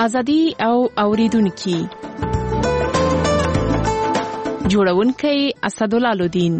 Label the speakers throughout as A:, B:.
A: ازادي او اوریدونکو جوړونکی اسدالله لودین.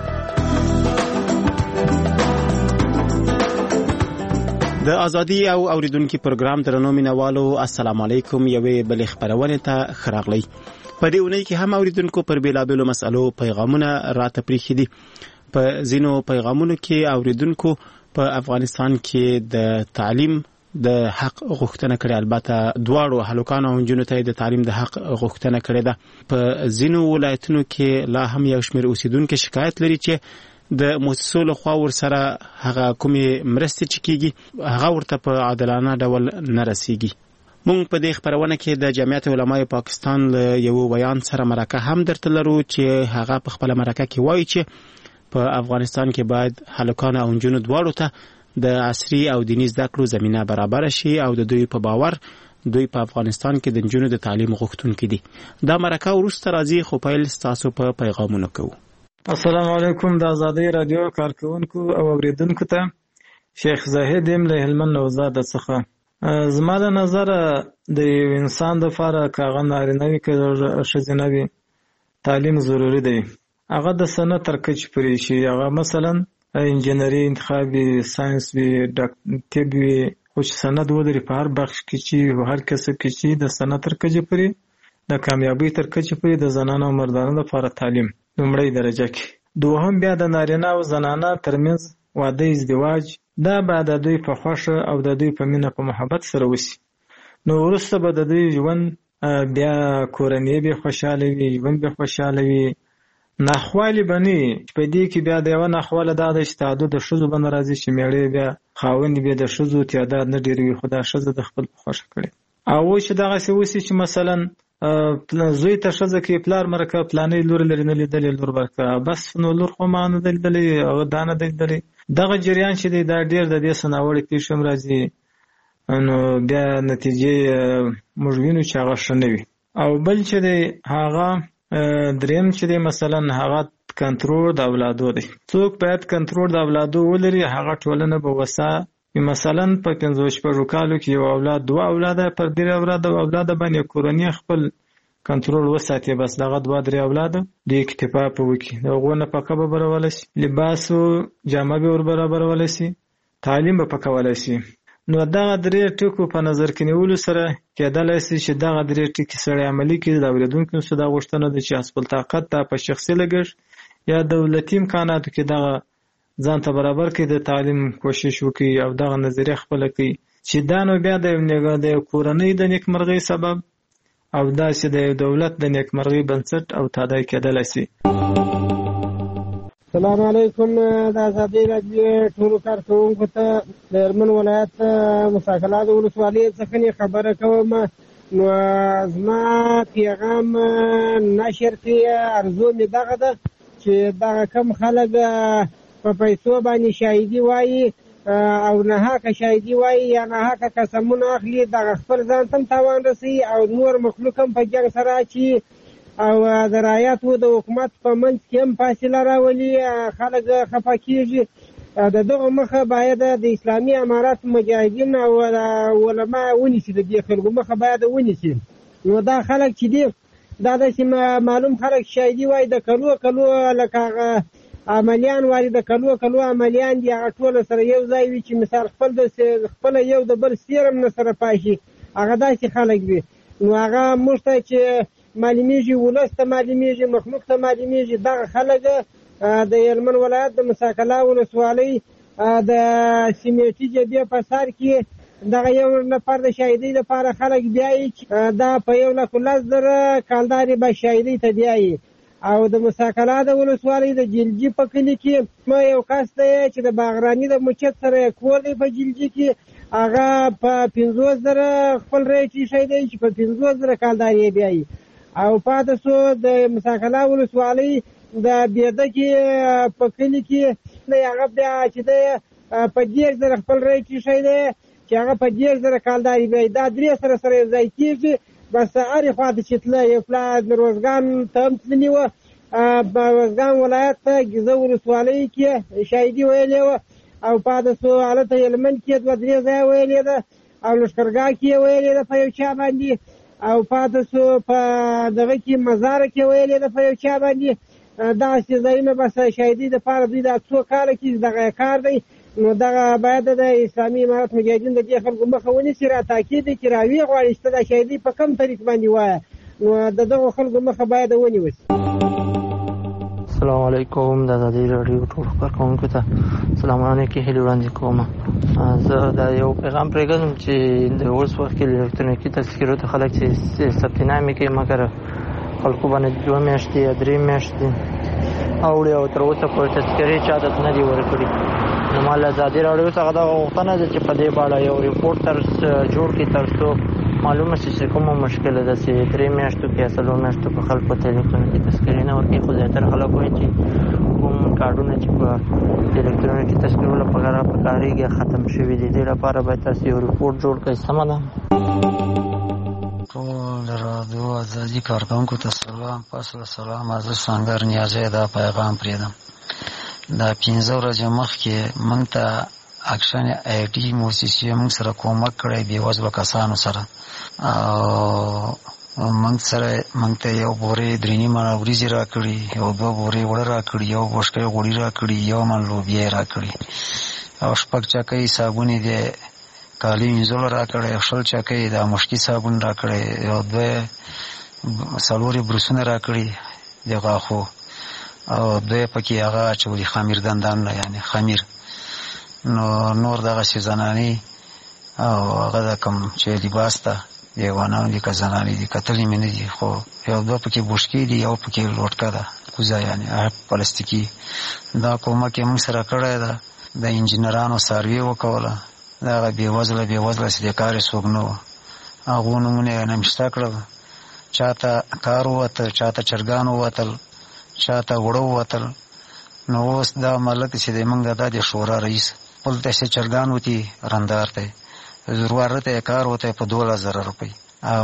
B: د ازادي او اوریدونکو پروګرام درنو مینوالو السلام علیکم. یوې بل خبرونه ته خراغلی. په دې اونۍ کې هم اوریدونکو پر بیلابلو مسالو پیغامونه راته پریښي دي. په ځینو پیغامونو کې اوریدونکو په افغانستان کې د تعلیم د حق غوښتنه کړې، البته دواړو هلکانو او نجونو ته د تعلیم د حق غوښتنه کړې ده. په ځینو ولایتونو کې لا هم یو شمېر اوسیدونکو شکایت لري چې د مؤسسو لخوا ورسره هغه کومې مرستې چې کیږي هغه ورته په عادلانه ډول نه رسیږي. مونږ په دې خبرونه کې د جمعیت علماء پاکستان له یو بیان سره مرکه هم درته لرو چې هغه په خپل مرکه کې وایي چې په افغانستان کې باید هلکان او نجونو دواړو ته د عصري او دیني زده کړو زمينه برابر شي او د دوی په باور دوی په افغانستان کې د نجونو د تعلیم غوښتونکي دي. دا مرکه وروسته راځي، خو پیل تاسو په پیغامونو کوو.
C: السلام علیکم. د آزادۍ رادیو کارکونکو او اوریدونکو ته شیخ زاهد یم له هلمند نوزاد څخه. زما د نظر د انسان د لپاره کاغه نارینه وي که ښځینه وي تعلیم ضروری دی. هغه د سند تر کچې پورې شي. هغه مثلا انجینری انتخاب وي، ساینس وي، طب وي، خو چې سند ولري په هر بخش کې چې هر کسب کې چې د سند تر کچې پورې د کامیابی تر کچې پورې د زنانو او مردانو لپاره تعلیم لومړی درجه کې. دوهم بیا د نارینه او زنانه ترمنځ واده ازدواج، دا به د دوی په خوښه او د دوی په مینه په محبت سره وشي. نو وروسته به د دوی ژوند بیا کورنۍ به خوشاله وي، ژوند به خوشاله وي، ناخوالې به نه وي. په دې کې بیا د یوه ناخواله دا ده چې تعدد د ښځو به نه راځي چې مېړه بیا خاوند بیا د ښځو تعداد نه ډېروي، خو دا ښځه د خپل په خوښه کړي. او چې دغسې وشي چې مثلا زوی ته ښځه کې پلار مرکه پلانې لور لري نه لیدلې لور ورکړه، بس نو لور خو ما نه لیدلې هغه دا نه لیدلې. دغه جریان چې دی دا ډېر د دې څه ناوړې پېښې هم راځي، نو بیا نتیجې موږ وینو چې هغه ښه نه وي. او بل چې دی هغه دریم چې دی مثلا هغه کنټرول د اولادو دی. څوک باید کنټرول د اولادو ولري، هغه ټولنه به وسه. مثلا په 15 کالو کې یو اولاد دوه اولاده پر درې اولاده باندې کورنۍ خپل کنټرول وساتي، بس دغه دوه درې اولاده د اکتفا په وکي دغه نه پکه به برابر شي، لباس او جامه به ور برابر شي، تعلیم به پکول شي. نو دغه درې ټکو په نظر کې نیولو سره کېدلای شي چې دغه درې ټکي سره عملي کړي. د اوریدونکو څخه دا غوښتنه ده چې خپل طاقت ته په شخصي لګښت یا دولتي امکاناتو کې دغه ځان ته برابر کړي، د تعلیم کوشش وکړي او دغه نظریه خپل کړي چې دا نو بیا د کورنۍ د نیکمرغۍ سبب او دا چې د دولت د نیکمرغۍ بنسټ او تادای کېدلای شي.
D: السلام علیکم. د آزادۍ رادیو ټولو کارکوونکو ته د هلمند ولایت مساکلات ولسوالۍ څخه خبره کوم. نو زما پیغام نشر کې ارزو مې دغه ده چې دغه کم خلک په پیسو باندې شاهدي وایي او ناحقه شاهدي وایي یا ناحقه قسمونه اخلي، دغه خپل ځان ته تاوان رسوي او نور مخلوق هم په جنګ سره اچي او د رعایتو د حکومت په منځ کې هم فاصله راولي، خلک خفه کېږي. د دغه مخه باید د اسلامي امارات مجاهدین او علما ونیسي، د دې خلکو مخه باید ونیسي. نو دا خلک چې دي دا داسې معلوم خلک شاهدي وایي د کلو لکه عملیان وایي د کلو عملیان دي، هغه ټول سره یو ځای وي چې مثال خپل یو د بل سیرم نه سره پاشي، هغه داسې خلک وي. نو هغه موږ ته چې معلومیږي، ولس ته معلومیږي، مخلوق ته معلومیږي، دغه خلک د هلمند ولایت د مساکلا ولسوالۍ د سیمټي جبهې په سر کې دغه یو نفر د شاهدۍ لپاره خلک بیایي دا په 1,10,000 کالدارې به شاهدۍ ته بیایي. او د مساکلا د ولسوالۍ د جلجي په کلي کې یو کس دی چې د باغراني د مچت سره کور دی په جلجي کې، هغه په 50,000 خپل ریټ شاهدۍ چې په 50,000 کالدارې بیایي. او پاتې سو د مساکلا ولسوالۍ د بیدکې په کلي کې هغه بیا چې دی په 10,000 خپل ریټ شاهدۍ چې هغه په 10,000 کالدارې بیایي. دا درې سره یو ځای کېږي، بس هرې خواته چې تله یو پلا د روزګان ته هم تللي وه، په روزګان ولایت ته ګیزه ولسوالۍ کې شاهدي ویلې وه، او پاتې سو هلته هلمند کې 2-3 ځایه ویلې ده، او لښکرګاه کې یې ویلې ده په یو چا باندې، او پاتې سو په دغه کې مزار کې ویلې ده په یو چا باندې. دغسې ځایونه بس شهیدۍ دپاره دوی دا څو کاله کې دغه کار دی. نو دغه باید د اسلامي امارت مجاهدین د دې خلکو مخه ونیسي، را تاکید دی چې راویې غواړي چې ته دا شهیدۍ په کوم طریق باندې وایه، نو د دغو خلکو مخه باید ونیول شي.
E: السلام علیکم. د ازادي راډیو ټولو کارکوونکو ته سلامونه کې هیلې وړاندې کوم. زه دا یو پیغام پرېږدم چې د اوس وخت کې الکترونیکي تذکرو ته خلک چې ثبتنامې کوي، مګر خلکو باندې 2 میاشتې یا 3 میاشتې اوړي او تر اوسه پورې تذکرې چا ته نه دي ورکړي. نو ما له ازادي راډیو څخه دا غوښتنه ده چې په دې باندې یو ریپورټ جوړ کړي تر څو معلومه شي چې کومه مشکله ده چې 3 میاشتو کې یا 4 میاشتو په خلکو ته الکترونیکي تذکرې نه ورکوي. خو زیاتره خلک وایي چې کوم کارډونه چې په الکترونیکي تذکرو لپاره پکارېږي ختم شوي دي. دې لپاره باید تاسو یو ریپورټ جوړ کړئ. سمه ده.
F: ټول رادیو ازادي کارکوونکو ته سلام. پس له سلام زه سنگر نیازی دا پیغام پرېږدم. دا 15 ورځې مخکې موږ ته اکشن آی ټي موسسې موږ سره کومک کړی بېوزلو کسانو سره، او موږ ته یو بورې 3 منه وریځې راکړي، یو 2 بورې اوړه راکړي، یو بوشکۍ غوړي راکړي، یو من لوبیا راکړي، او 6 چکۍ صابون دي کالي وینځلو راکړی، 6 چکۍ د مشکي صابون راکړی، یو 2 برسونه راکړي د غاښو، او 2 پکې هغه اچولي خمیر دندان، یعنی خمیر. نو نور دغسې زنانې او هغه د کوم چې لباس ته دیوانان دي که زنانې دي کتلې مې نه دي، خو یو 2 پکې بوشکې دي، یو پکې لوټکه ده کوزه، یعنی پلاستیکي. دا کومک یې موږ سره کړی ده. د انجینرانو سروې وکوله، دغه بېوزله چې د کار یې څوک نه وه، هغو نومونه یې نمشته کړل. چاته کار ووتل، چاته چرګان ووتل، چاته اوړه ووتل. نو اوس دا ملک چې دی موږ دا د شورا رئیس خپل ته چې چرګان وتي رندار ته ضرورت ته کار وته په 2000 روپۍ، او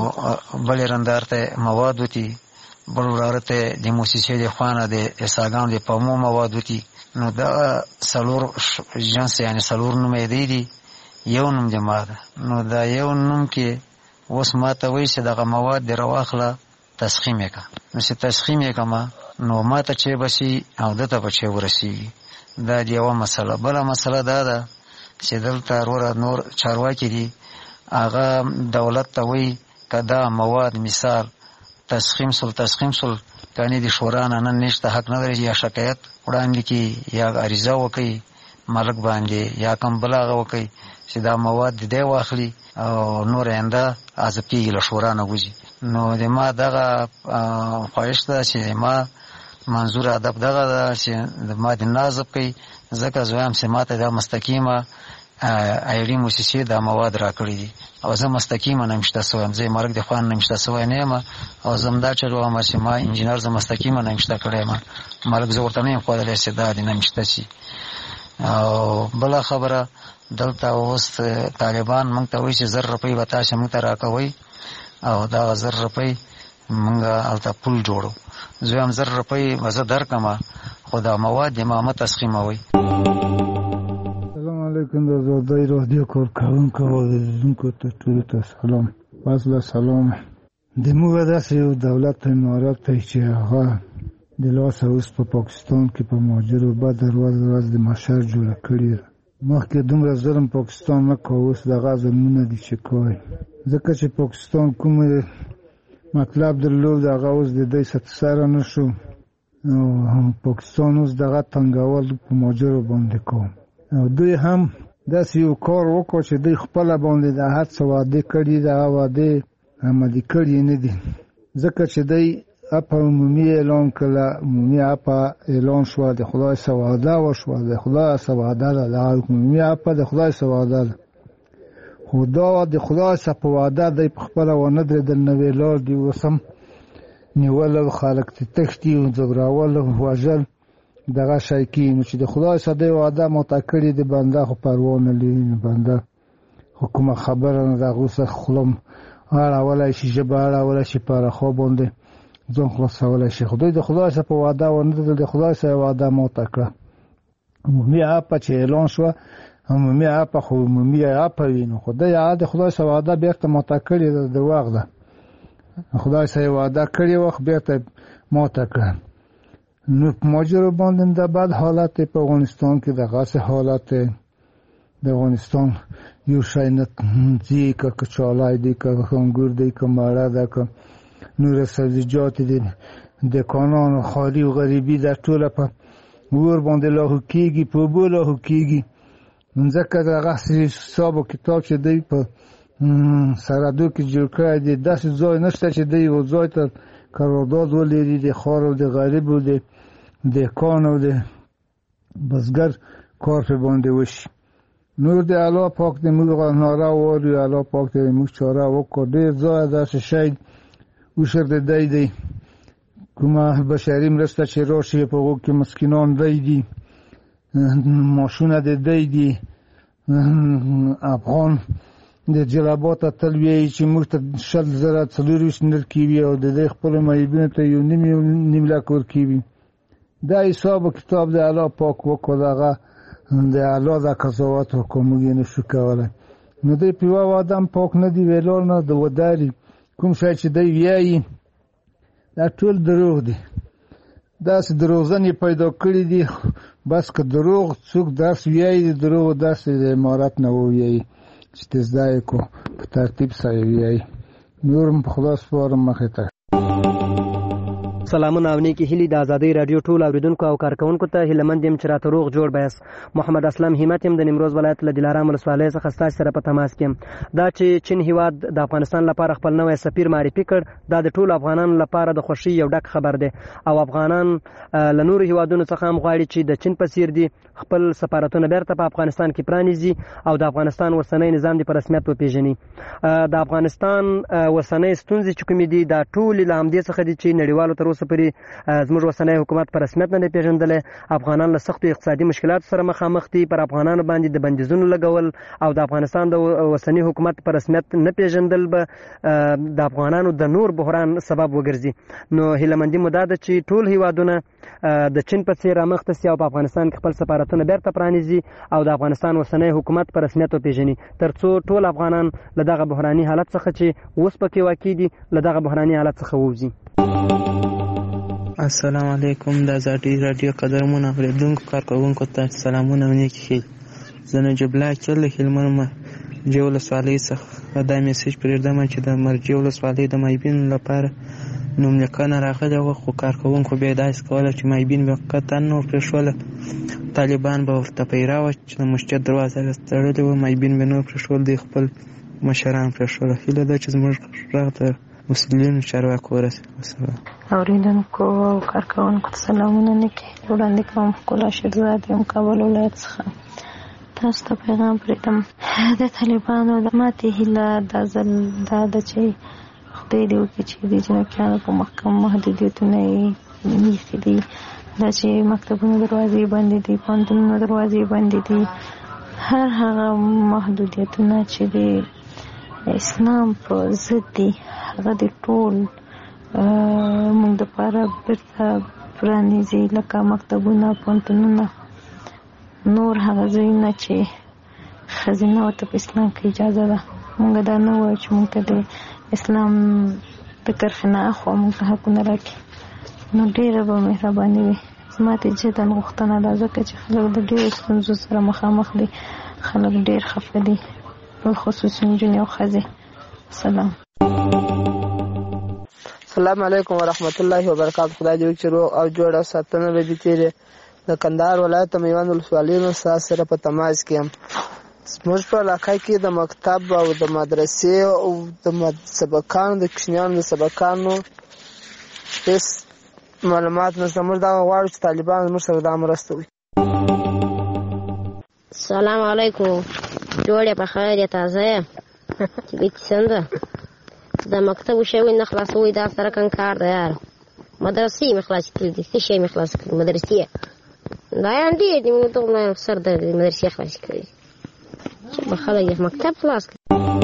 F: بل رندار ته مواد وتي، بل وراره ته د موسسې د خوانه د اساګان د پمو مواد وتي. نو دا 4 جنس، یعنی 4 نومې دي، یو نوم د ما ده. نو دا یو نوم کې اوس ما ته وایي چې دغه مواد د راواخله تسخیم یې که. نو چې تسخیم یې کما نو ما ته چې بشي او ده ته به چې ورسېږي. دا د یوه مسله. بله مسله دا ده چې دلته نور چارواکي دي، هغه دولت ته وایي که دا مواد مثال تسخیم سل کنې د شورا نه نن نشته حق نه لري، یا شکایت وړاندې کړي، یا عریضه وکړي ملک باندې، یا کوم بل هغه وکړي چې دا مواد د دی واخلي او نور آینده عذاب کېږي له شورا نه وځي. نو د ما دغه خواهش ده چې ما منظور ادب دغه ده چې ما د نازب کوي، ځکه زه وایم چې ما ته دا مستقیمه ایډي موسسې دا مواد راکړي دي، او زه مستقیمه نمشته سویم، زه مرګ د خوان نمشته سوی نه یم، او زه همدا چې وایم چې ما انجینر زه مستقیمه نمشته کړی یم، مرګ زه ورته نه یم ښودلی چې دا دې نمشته شي. او بله خبره دلته اوس طالبان موږ ته وایي چې 1000 روپۍ به تاسې موږ ته راکوئ، او دا 1000 روپۍ موږ هلته پول جوړو. زه وایم 1000 روپۍ به زه درکړم، خو دا مواد د ما مه تسخیموئ.
G: السلام علیکم. د ازادۍ راډیو کارکوونکو او اوریدونکو ته ټولو ته سلام. پس له سلام د موږ داسې یو دولت امارت دی چې هغه د لاسه اوس په پاکستان کې په مهاجرو بد ورځ د محشر جوړه کړې ده. مخکې دومره ظلم پاکستان نه کوه، اوس دغه ظلمونه دي چې کوي، ځکه چې پاکستان کوم مطلب درلود هغه اوس د دوی سره نه شو. پاکستان اوس دغه تنګول په مهاجرو باندې کوم، او دوی هم داسې یو کار وکړو چې دوی خپله باندې د هر څه وعدې کړي دي، هغه وعدې عملي کړي نه دي، ځکه چې دوی اپا عمومي اعلان کړه، عمومي اپا اعلان شوه، د خدای څه وعده وشوه، د خدای څه وعده ده، د عمومي اپا د خدای څه وعده ده، خو دا د خدای څه په وعده دی په خپله ونه درېدل، نوې لار دي اوس هم نیول، خلک ته تښتي او ځورول او وژل دغه شی کېږي. نو چې د خدای څه دی وعده ماته کړې د بنده خو پروا نه لري، بنده خو کومه خبره نه ده، هغو څخه خوله اړولی شي، ژبه اړولی شي، په رخوا باندې ځان خلاصولی شي. خو دوی د خدای څه په وعده ونه درېدل، د خدای څه وعده ماته کړه. عمومي اپه چې اعلان شوه عمومي اپه خو عمومي اپه وینو خو د یاد خدای سره وعده بیرته ماته کړی د واغ ده خدای سره وعده کړی وخت بیرته ماته کړ نو ماجر باندې د بعد حالت په افغانستان کې د غاصه حالت د افغانستان یو شای نه دی که کچالای دی که انګور دی که ماړه ده که نور سبزیجات دي د کانونو خالی او غریبي د ټوله په ور باندې لاهو کېږي په بو لاهو کېږي ځکه دغه حساب او کتاب چې دی په سرحدو کې جوړ کړی دی داسې ځای نشته چې دی یو ځای ته قرارداد ولري د ښار او د غریب او د دهقان او د بزګر کار په باندې وشي نور د الله پاک دې موږ ناره وایو الله پاک دې موږ چاره وکړو ډېر ځای داسې شی وشر دی کومه بشري مرسته چې راشي په هغو کې مسکینان دی ماشونه دی افغان د جلبات تل وی چې موږ ته 40,000 نرکی وي او د دې خپل مایبینو ته یو نیم لاک ورکی وي دا حساب کتاب د الله پاک وکړو دغه د الله د قضاوت حکم یې نشو کولای نو د پیوا آدم پاک نه دی ویلور نه د وداري کوم شای چې دی ویایي دا ټول دروغ دی داسې دروغجنې پیدا کړي دي بس که دروغ څوک درس ویایي د دروغ درس د امارت نه وویایي چې تزدای کو په ترتیب سره ویایي نور په خدا سپارم مخې ته
H: سلامونه او نیکی هیلې د ازادۍ رادیو ټول اوریدونکو او کارکونکو ته هیلمند یم چې راته روغ جوړ بیاست محمد اسلم همت یم د نیمروز ولایت له دلارام ولسوالۍ څخه ستاسو سره په تماس کې دا چې چین هیواد د افغانستان لپاره خپل نوی سفیر معرفي کړ دا د ټولو افغانانو لپاره د خوښۍ یو ډک خبر دی او افغانان له نورو هیوادونو څخه هم غواړي چې د چین په څیر دي خپل سفارتونه بیرته په افغانستان کې پرانیزي او د افغانستان اوسنی نظام په رسمیت وپیژني د افغانستان اوسنۍ ستونزې چې کومې دي دا ټول له همدې څخه دي چې نړیوالو تر اوسه پورې زموږ اوسنی حکومت په رسمیت نه پیژندلی افغانان له سختو اقتصادي مشکلاتو سره مخامخ دي پر افغانانو باندې د بندیزونو لګول او د افغانستان د اوسنی حکومت په رسمیت نه پیژندل به د افغانانو د نور بحران سبب وګرځي نو هیلهمندي مو دا ده چې ټول هیوادونه د چین په څیر رامخته سي او په افغانستان کې خپل سفارتونه بیرته پرانیزي او د افغانستان اوسنی حکومت په رسمیت وپیژني ترڅو ټول افغانان له دغه بحراني حالت څخه چې اوس پکې واقع دي له دغه بحراني حالت څخه ووځي
I: السلام علیکم د ازادۍ رادیو قدرمن اوریدونکو کارکوونکو ته سلامونه او نیکی ښې زه نجیب الله اکل له هلمند مرجې ولسوالۍ څخه دا میسیج پرېږدم چې د مرجې ولسوالۍ د مایبینو لپاره نوملیکنه راغلې وه خو کارکوونکو بیا یې داسې کوله چې مایبین به قطعا نه ورپرېښوله طالبان به ورته پیرا وه چې د مسجد دروازه یې تړلې وه مایبین به نه ورپرېښول دوی خپل مشران پرېښوله هیله ده چې زموږ غږ د مسلمانو چارواکو ورسېږي
J: اوریدونکو او کارکوونکو ته سلامونه نیکې وړاندې کوم ښکلا شیرزاد یم کابل ولایت څخه تاسو ته پیغام پرېږدم د طالبانو د ماتې هیله دا ځل دا ده چې خدای دې وکړي چې د جنوبیانو په محکم محدودیتونه یې ایښي دي دا چې مکتبونو دروازې بندې دي پوهنتونونو دروازې بندې دي هر هغه محدودیتونه چې د اسلام په ضد دي هغه د ټول موږ دپاره بیرته پرانیزي لکه مکتبونه پوهنتونونه نور هغه ځایونه چې ښځینه ورته په اسلام کې اجازه ده موږ دا نه وایو چې موږ ته د اسلام د کرښې نه اخوا موږ ته حقونه راکړي نو ډېره به مهرباني وي زما ته جدا غوښتنه ده ځکه چې خلک د ډېرو ستونزو سره مخامخ دي خلک ډېر خفه دي بالخصوص نجونې او ښځې سلام
K: السلام علیکم ورحمت الله وبرکاته خدای دې وکړي چې روغ او جوړ او ساتنه به دې تېرې د کندهار ولایت د میوند ولسوالۍ نه ستاسو سره په تماس کې یم زموږ په علاقه کې د مکتب او د مدرسې او د سبقانو د کوچنیانو د سبقانو هېڅ معلومات نشته موږ دغه غواړو چې طالبان زموږ سره دا مرسته وکړي
L: السلام علیکم جوړ یې په خیر یې تازه یې چې بیتي څنګه د مکتب شوی نه خلاصوي دا سره کم کار دی یار مدرسې مې خلاصې کړي دي څه شی مې خلاص کړي مدرسې دا یې ډېر دي موږ ته سر درد دي مدرسې خلاصې کړي چې به خلک یې مکتب خلاص کړي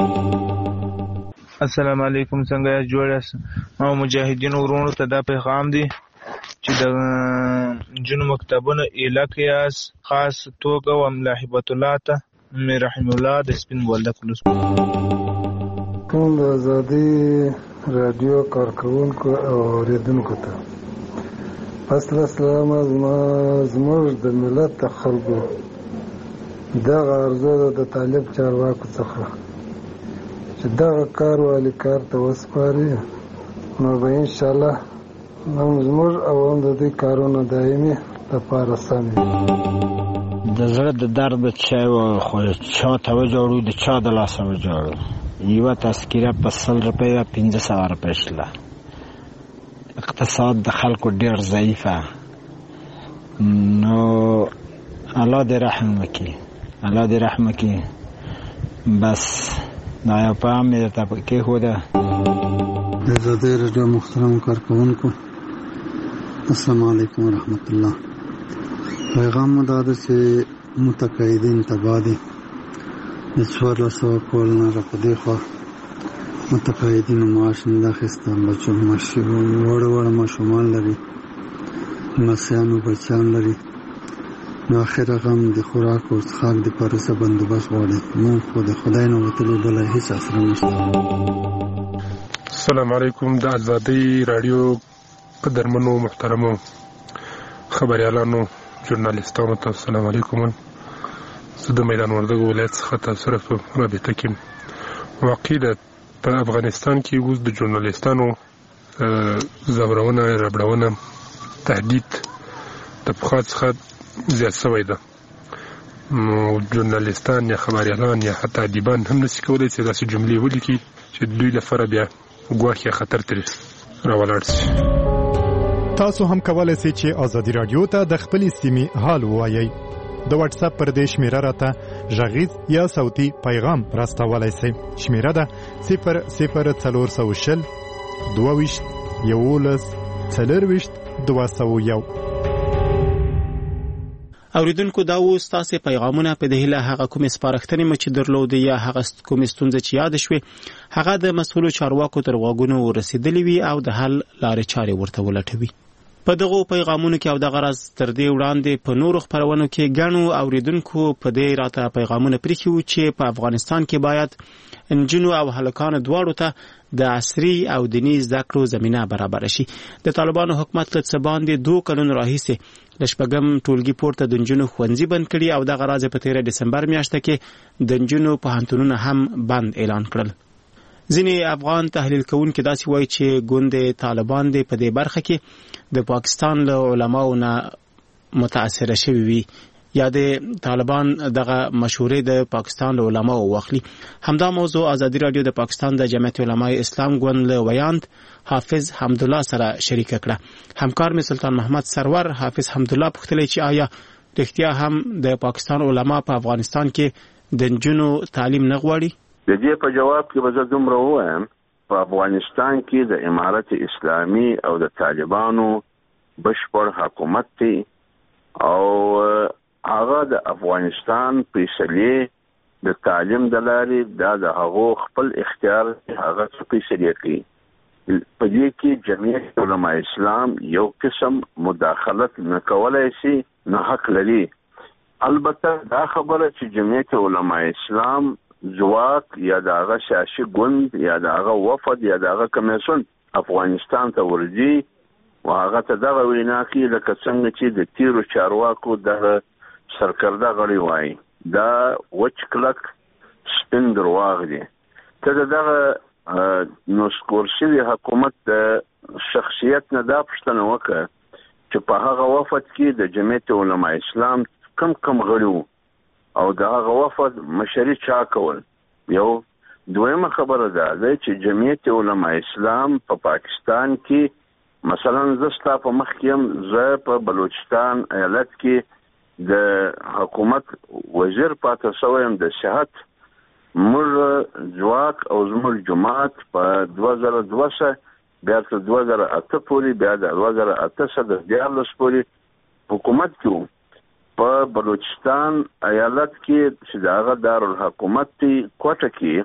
M: السلام علیکم څنګه یاست جوړ یاست او مجاهدینو ورونو ته دا پیغام دی چې د نجونو مکتبونه ایله کې یاست خاص توګه وملا هبت الله ته مې رحیم الله د سپین بولدک ولسوالۍ.
G: کوم د ازادي رادیو کارکونکو او اوریدونکو ته اصل سلام زموږ د ملت د خلکو دغه عرضه ده د طالب چارواکو څخه چې دغه کار والي کار ته وسپاري نو به انشاءالله زموږ او هم د دوی کارونه دایمي لپاره سم وي.
N: د زړه د درد چا خو چا ته وجوړو د چا د لاسه وجوړو یوه تذکیره په 100 روپیه 500 روپۍ شله. اقتصاد د خلکو ډېر ضعیفه نو الله دې رحم وکړي الله دې رحم وکړي. بس دا یو پیغام مې درته کېښوده.
O: د ازادۍ راډیو محترمو کارکوونکو السلام علیکم ورحمت الله. پیغام مو دا ده چې متقاعدین تباه دي. د 1400 کال نه راپدې خوا متقاعدینو معاش نه ده اخیسته. بچو وړه ماشومان لري لمسیانو بچیان لري نو اخره غم د خوراک او څښاک دپاره څه بندوبست غواړي. موږ خو د خدای نه وتلو بله هېڅ اسره نشته.
P: السلام علیکم. د ازادۍ راډیو قدرمنو محترمو خبریالانو ژورنالیستانو ته السلام علیکم. زه د میدان وردګو ولایت څخه تاسو سره په رابطه کې واقع ده. په افغانستان کې اوس د ژورنالیستانو ځورونه ربړونه تهدید د پخوا څخه زیات شوی ده. ژورنالیستان یا خبریالان یا حتی ادیبان هم نشي کولی چې داسې جملې ولیکي چې دوی لپاره بیا ګواښ یا خطر ترې راولاړ شي.
Q: تاسو هم کولی شئ چې ازادي راډیو ته د خپلې سیمې حال ووایئ. د واتس اپ پر دې شمیره راته غږیز یا صوتي پیغام راستولی شئ. شمیره ده 00420 22 11 24 201.
B: اوریدونکو دا و ستاسو پیغامونه په دهله هغه کوم سپارښتنې مچ درلودي یا هغه کوم ستونزې چې یاد شوي هغه د مسؤلو چارواکو تر غوږونو رسیدلې وي او د حل لارې چارې ورته ولټوي. په دغه پیغامونو کې او د غرض تر دې وړاندې په نورو خبرونو کې ګڼو اوریدونکو په دې راته پیغامونه پریښیو چې په افغانستان کې باید انجنونو او هلکان دواړو ته د عصري او دیني زده کړو زمينه برابر شي. د طالبانو حکومت له څه باندې 2 کلونو راهیسې د شپږم ټولګي پورته د انجنونو ښوونځي بند کړي او د غرض په 13 دسمبر میاشت کې د انجنونو پوهنتونونه هم بند اعلان کړل. ځینې افغان تحلیل کوونکي داسې وایي چې ګوند طالبان دې په دې برخه کې د پاکستان له علماو نه متاثر شوي وي یا د طالبان دغه مشورې د پاکستان له علماو واخلي. همدا موضوع ازادي راډیو د پاکستان د جمعیت علماء اسلام ګوند له ویاند حافظ حمدالله سره شریک کړه. همکار مې سلطان محمد سرور حافظ حمدالله پوښتلی چې آیا رښتیا هم د پاکستان علما په افغانستان کې د نجونو تعلیم نه غواړي؟
R: د دې په جواب کې به زه دومره ووایم په افغانستان کې د امارت اسلامي او د طالبانو بشپړ حکومت دی او هغه د افغانستان فیصلې د تعلیم د لارې دا د هغو خپل اختیار هغه فیصلې کوي. په دې کې جمعیت علماء اسلام یو قسم مداخلت نه کولای شي نه حق لري. البته دا خبره چې جمعیت علماء اسلام ځواک یا دغه سیاسي ګوند یا دغه وفد یا دغه کمیسیون افغانستان ته ورځي او هغه ته دغه وینا کوي لکه څنګه چې د تیرو چارواکو دغه سرکرده غړي وایي دا وچ کلک سپین درواغ دي. ته دغه نوسکور شوي حکومت د شخصیت نه دا پوښتنه وکړه چې په هغه وفد کې د جمعیت علماء اسلام کم غړي او دغه وفد مشري چا کول. یو دویمه خبره ده چې جمعیت علماء اسلام په پاکستان کې مثلا زستا په مخ کې هم زه په بلوچستان ایالت کې د حکومت وزیر پاتې شوم د صحت موږ ځواک او زموږ جماعت په 2002 بیا تر 2008 پورې بیا د 2008 د 14 پورې حکومت کې په بلوچستان ایالت کې چې دغه دارالحکومت دی کوټه کې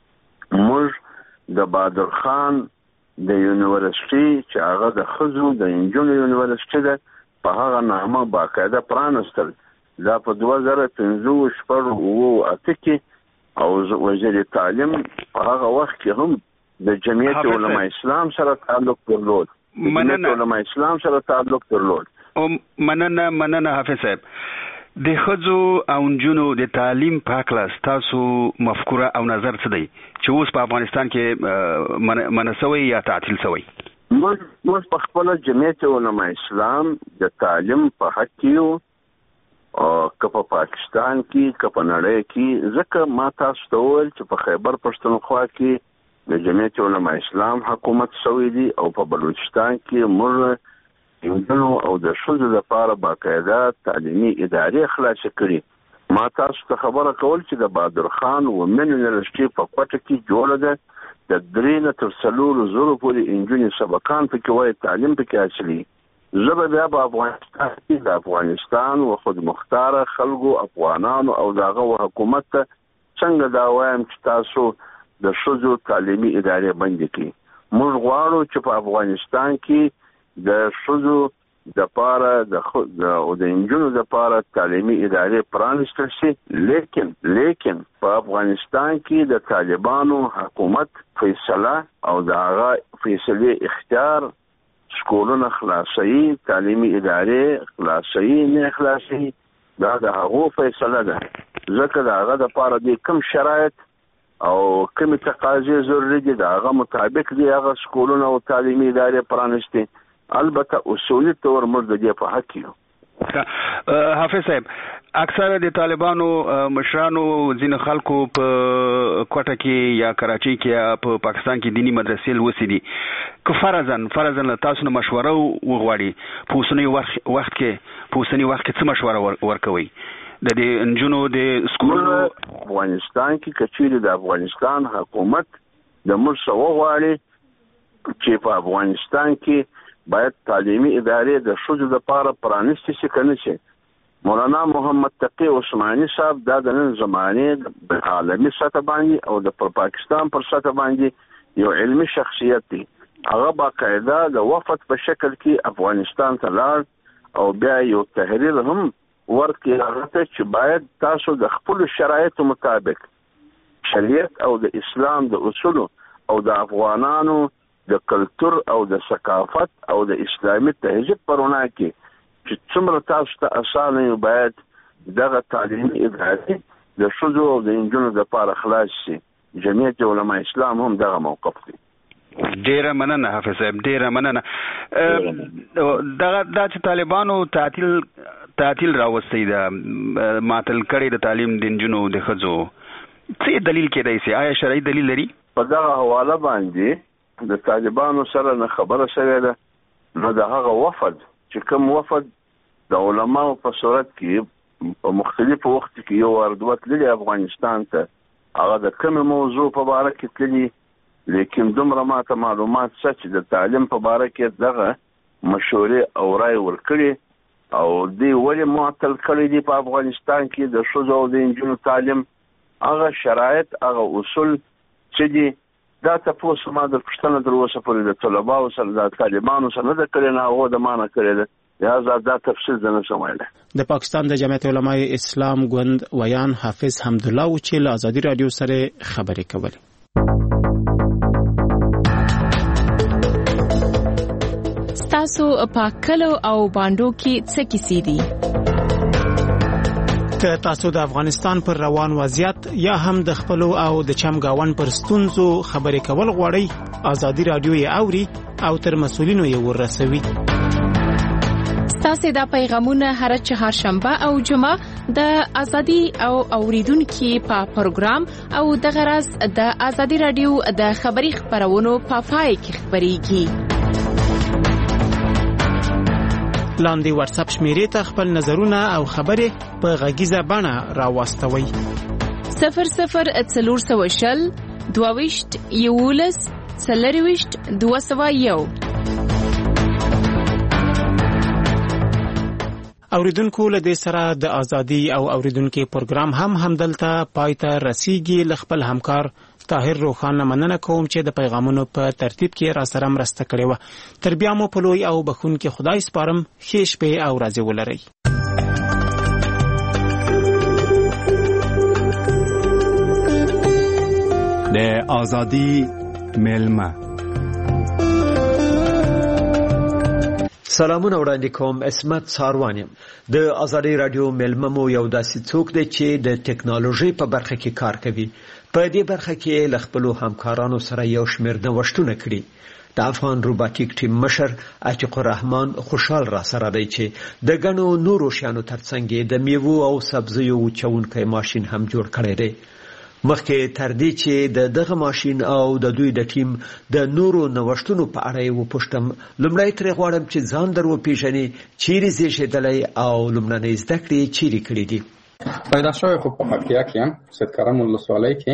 R: موږ د بادر خان د یونیورسيټي چې هغه د خزو د انجونو یونیورسيټي ده په هغه نامه باقاعده پرانستل دا په 2015 شپږ او اته کې او وزیر تعلیم په هغه وخت کې هم د جمعیت علماء اسلام سره تعلق درلود. جمعیت علماء اسلام سره تعلق درلود.
S: مننه حافظ صاحب. د ښځو او نجونو د تعلیم په هکله تاسو مفکوره او نظر څه دی چې اوس په افغانستان کې منع سوی یا تعطیل سوی؟
R: موږ په خپل جمعیت علماء اسلام د تعلیم په حق کې او که په پاکستان کې که په نړۍ کې، ځکه ما تاسو ته وویل چې په خیبر پښتونخوا کې د جمعیت علماء اسلام حکومت سوی دی او په بلوچستان کې موږ انجنو او د ښځو لپاره باقاعده تعلیمي ادارې خلاصې کړي. ما تاسو ته خبره کول چې د بهادر خان ومن یونیورسټي په کوټه کې جوړه ده، د 3 نه تر 4 زره پورې انجونې سبقان پکې وایي، تعلیم پکې حاصلي. زه به بیا په افغانستان کې د افغانستان و خود مختاره خلکو افغانانو او د هغه حکومت ته څنګه دا وایم چې تاسو د ښځو تعلیمي ادارې بندې کړي. موږ غواړو چې په افغانستان کې د ښځو د پاره د انجونو د پاره تعلیمي ادارې پرانستل شي، لیکن په افغانستان کې د طالبانو حکومت فیصله او د هغه فیصلې اختیار سکولونه خلاصوي، تعلیمي ادارې خلاصوي نه خلاصوي، دا د هغو فیصله ده. ځکه د هغه د پاره د کوم شرایط او کوم تقاضې ضروري دي د هغه مطابق دی هغه سکولونه او تعلیمي ادارې پرانستي. البته اصولي تور موږ د دې په حق یو.
S: حافظ صاحب، اکثر د طالبانو مشرانو ځینې خلکو په کوټه کې یا کراچۍ کې یا په پاکستان کې دینی مدرسې لوستې دي. که فرضاً تاسو نه مشوره وغواړي په اوسني وخت کې څه مشوره ورکوي د دې انجونو د سکولونو
R: افغانستان کې؟ کچېرې د افغانستان حکومت د موږ څه وغواړي چې په افغانستان کې باید تعلیمي ادارې د ښځو لپاره پرانستې شي که نه شي. مولانا محمد تقی عثماني صاحب دا د نن زمانې د عالمي سطح باندې او د پاکستان پر سطح باندې یو علمي شخصیت دی. هغه باقاعده د وفد په شکل کې افغانستان ته لاړ او بیا یو تحریر هم ورکړي هغه ته چې باید تاسو د خپلو شرایطو مطابق شریعت او د اسلام د اصولو او د افغانانو د کلتور او د ثقافت او د اسلامي تهذیب په رڼا کې چې څومره تاسو ته اسانه یو باید دغه تعلیمي ادارې د ښځو او د نجونو لپاره خلاص شي. جمعیت علماء اسلام هم دغه موقف دی.
S: ډیره مننه حافظ صاحب، ډیره مننه. دا چې طالبانو تعطیل راوستی ده، معطل کړي د تعلیم د نجونو د ښځو، څه دلیل کېدای شي؟ آیا شرعي دلیل لري؟
R: په دغه حواله باندې د طالبانو سره نه خبره شوې ده، نو د هغه وفد چې کوم وفد د علماو په صورت کې په مختلفو وخت کې یو وار دوه تللي افغانستان ته، هغه د کوم موضوع په باره کې تللي، لیکن دومره ماته معلومات شته چې د تعلیم په باره کې دغه مشورې او رای ورکړي او دوی ولې معطل کړي دي په افغانستان کې د ښځو او د نجونو تعلیم. هغه شرایط هغه اصول چې دي دا تاسو ما د پښتنه در اوسه پورې د طلباو سره د طالبانو سره نه د کړي نه هغه د مانه کړي ده، لهذا دا تفصیل نه شم ویلی.
B: د پاکستان د جمعیت علماء اسلام ګوند ویان حافظ حمدالله و چې له ازادي رادیو سره خبرې کولې.
A: ستاسو په کلو او باندو کې څه کیسې دي؟
B: که تاسو د افغانستان پر روان وضعیت یا هم د خپلو او د چمګاون پر ستونزو خبرې کول غواړئ، ازادي رادیو یې اوري او تر مسؤلینو یې ورسوي.
A: ستاسو دا پیغامونه هر چهارشنبه او جمعه د ازادي او اوریدونکو په پروګرام او د غرض د ازادي رادیو د خبري خبرونو په پای کې خبريږي.
B: لاندې واتس اپ شمیرې ته خپل نظرونه او خبرې په غږیزه بڼه راوستوي.
A: 0040 22 11 40 201.
B: اوریدونکو له دې سره د ازادي او اوریدونکو پروګرام همدلته پای ته رسیږي. ل خپل همکار طاهر روخان مننه کوم چې د پیغامونو په ترتیب کې را سره مرسته کړې و. تر بیا مو په لوی او بخون کې خدای سپارم. ښه شپه او ورځ ولرئ.
T: له ازادي ملما.
U: سلامونه وړاندې کوم، اسمت ساروان یم. د ازادي رادیو ملما مو یو داسې څوک دی چې د ټکنالوژي په برخه کې کار کوي. په دې برخه کې له خپلو همکارانو سره یو شمېر نوښتونه کړي. د افغان روباټیک ټیم مشر عتیق الرحمن خوشحال را سره دی چې د ګڼو نورو شیانو ترڅنګ د میوو او سبزیو وچونکی ماشین هم جوړ کړی دی. مخکې تر دې چې دغه ماشین او د دوی د ټیم د نورو نوښتونو په اړه یې وپوښتم، لومړی ترې غواړم چې ځان در وپېژنې، چیرې زیږېدلی او لومړنۍ زده کړې چیرې کړې دي؟
V: پیدا شوی خو په پکتیا کې یم، سید کرم ولسوالۍ کې.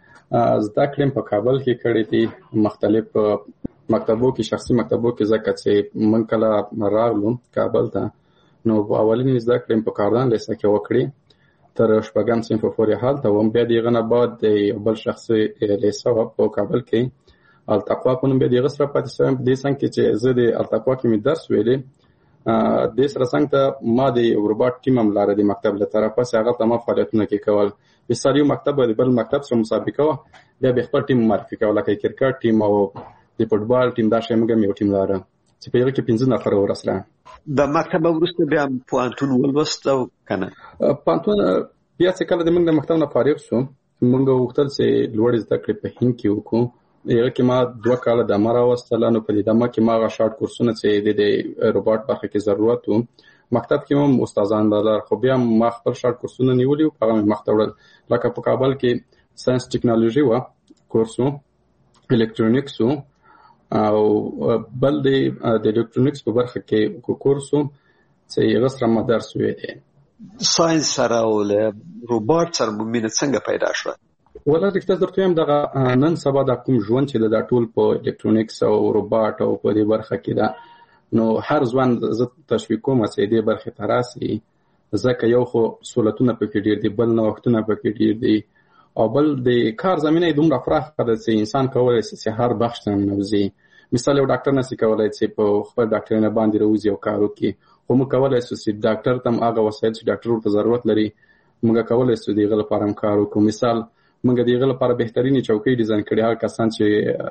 V: زده کړې په کابل کې کړې دي، مختلف مکتبو کې، شخصي مکتبو کې، ځکه چې من کله راغلو کابل ته نو اولینې زده کړې په کاردان لیسه کې وکړې تر شپږم صنف پورې هلته وم. بیا د هغه نه بعد د یو بل شخصي لیسه وه په کابل کې، التقوا په نوم. بیا د هغه سره پاتې شوم په دې څنګ کې چې زه د التقوا کې مې درس ویلې. دې سره څنګ ته ما د روباټ ټیم هم لاره د مکتب له طرفه چې هغه ته ما فعالیتونه کې کول. مثال یو مکتب د بل مکتب سره مسابقه وه، بیا به خپل ټیم معرفي کوه، لکه کرکټ ټیم او د فوټبال ټیم. دا شی موږ یو ټیم لاره چې په هغه کې 15 نفر ورسره.
U: د مکتب وروسته بیا پوهنتون ولوست او کنه
V: پوهنتون بیا چې کله د موږ د مکتب نه فارغ شو، موږ غوښتل چې لوړې زده کړې په هند کې وکړو. هغه کې ما 2 کاله د امر واستله. نو په دې دمه کې ما غا شارټ کورسونه چې د روباټ برخه کې ضرورت و، مکتب کې هم استادان لرل، خو بیا ما خپل شارټ کورسونه نیولي او هغه مخته وړل. لکه په کابل کې ساينس ټیکنالوژي و کورس و، الکترونیکس و، او بل د الکترونیکس په برخه کې کورس و چې هغه سره ما درس ویلی.
U: ساينس سره او له روباټ سره مینه څنګه پیدا شوه؟
V: ولا رښتیا درته وایم، دغه نن سبا د کوم ژوند چې د ټول په الکترونیکس او روباټ او په دې برخه کې ده، نو هر ځوان زه تشویق کوم چې دې برخه ته راسي، ځکه یو خو سہولتونه پکې ډېر دي، بل نوښتونه پکې ډېر دي، او بل د کار زمینه دومره پراخه ده چې انسان کولی شي چې هر بخش ته ننوځي. مثال یو ډاکټر نشي کولی چې په خپل ډاکټرینه باندې راوځي او کار وکړي، خو موږ کولی شو چې ډاکټر ته هم هغه وسایل چې ډاکټر ورته ضرورت لري موږ کولی شو د هغه لپاره هم کار وکړو. مثال موږ د هغه لپاره بهترینې چوکۍ ډیزاین کړې، هغه کسان چې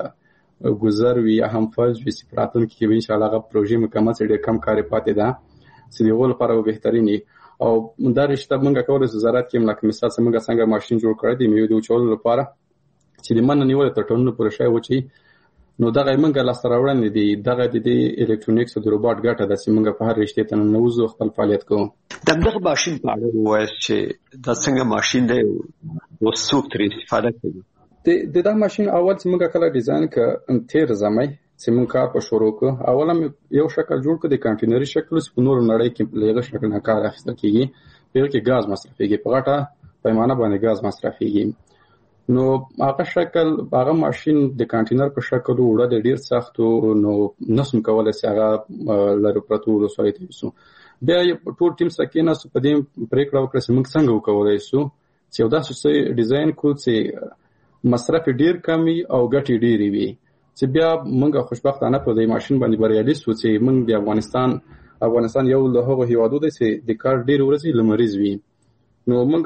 V: ګذر وي یا هم فلج وي چې په راتلونکي کې به انشاءالله هغه پروژې مکمل چې ډېر کم کارې پاتې ده چې د هغو لپاره به بهترینې. او دا رشته موږ کولی شو زراعت کې هم لکه مثال چې موږ څنګه ماشین جوړ کړی د میوې د وچولو لپاره چې د من نیولې تر ټولنو پورې شی وچوي، نو دغه موږ لاسته راوړنې دي. دغه د الکترونیکس او د روباټ ګټه ده چې موږ په هر رشتې ته ننوځو، خپل فعالیت کوو.
U: دغه ماشین په اړه ووایاست چې دا څنګه ماشین دی او څوک ترې استفاده کوي؟
V: د دغه ماشین اول چې موږ کله ډیزاین کړ تیر زمای چې موږ کار په شروع کړ، اول هم یو شکل جوړ کړ د کانټینري شکل، چې په نور نړۍ کې په لږه شکل نه کار اخیستل کیږي، په کې غاز مصرفيږي، په غټه پیمانه باندې غاز مصرفيږي. نو هغه شکل هغه ماشین د کانټینر په شکل وړه د ډیر سختو، نو نسم کولای چې هغه لرو پرتو وسایل تیسو. بیا ټول ټیم سکینه په دې پریکړه وکړه چې موږ څنګه وکولای شو چې یو داسې ډیزاین کو چې مصرف ډیر کمی او ګټې ډیرې وي، چې بیا موږ خوشبختانه په دې ماشین باندې بریالي شو چې موږ د افغانستان یو له هغو هیوادو دی چې د کار ډیر ورځې لمریز وي. نو موږ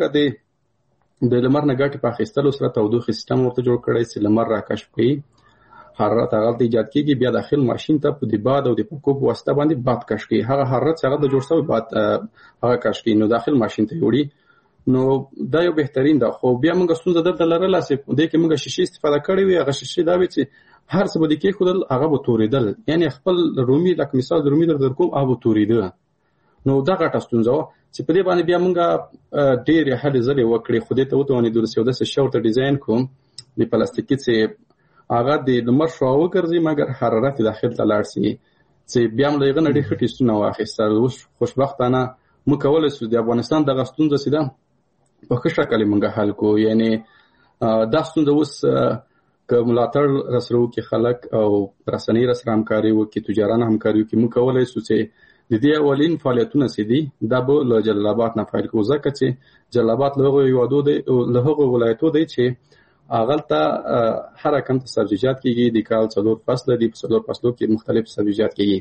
V: د لمر نه ګټې په اخیستلو سره تودوخې سیستم ورته جوړ کړی چې لمر راکشف کړي، حرارت هغه ایجاد کیږي، بیا داخل ماشین ته په د باد او د پکوب واسطه باندې باد کش کړي، هغه حرارت هغه د جوړ شوی باد هغه کش کړي، نو داخل ماشین ته وړي. نو دا یو بهترین ده. خو بیا موږ ستونزه درته لرله چې دې کې موږ شیشې استفاده کړې وي، هغه شیشې دا وي چې هر څه به د کې خودل هغه به تورېدل، یعنی خپل رومي لکه مثال د رومي در کوم هغه به تورېده. نو دا غټه ستونزه و چې په دې باندې بیا موږ ډېرې هلې ځلې وکړې، خو دې ته وتوانېدو چې یو داسې شی ورته ډیزاین کوم د پلاستیکي چې هغه د لمر شعاع وګرځي مګر حرارت داخل ته لاړ شي، چې بیا هم له هغه نه ډېر ښه ټیسټونه واخیستل. اوس خوشبختانه موږ کولی شو د افغانستان دغه ستونزه چې ده په ښه شکل یې موږ حل کړو. یعنې دا ستونزه اوس که ملاتړ راسره وکړي خلک او رسنۍ راسره همکاري وکړي، تجاران همکاري وکړي، موږ کولی شو چې د دې اولین فعالیتونه چې دي دا به له جلال آباد نه پیل کړو، ځکه چې جلال آباد له هغو هیوادو دی، له هغو ولایتو دی چې هغلته هر رقم ته سبزیجات کېږي، د کال 4 فصله دي، په 4 فصلو کې مختلف سبزیجات کېږي.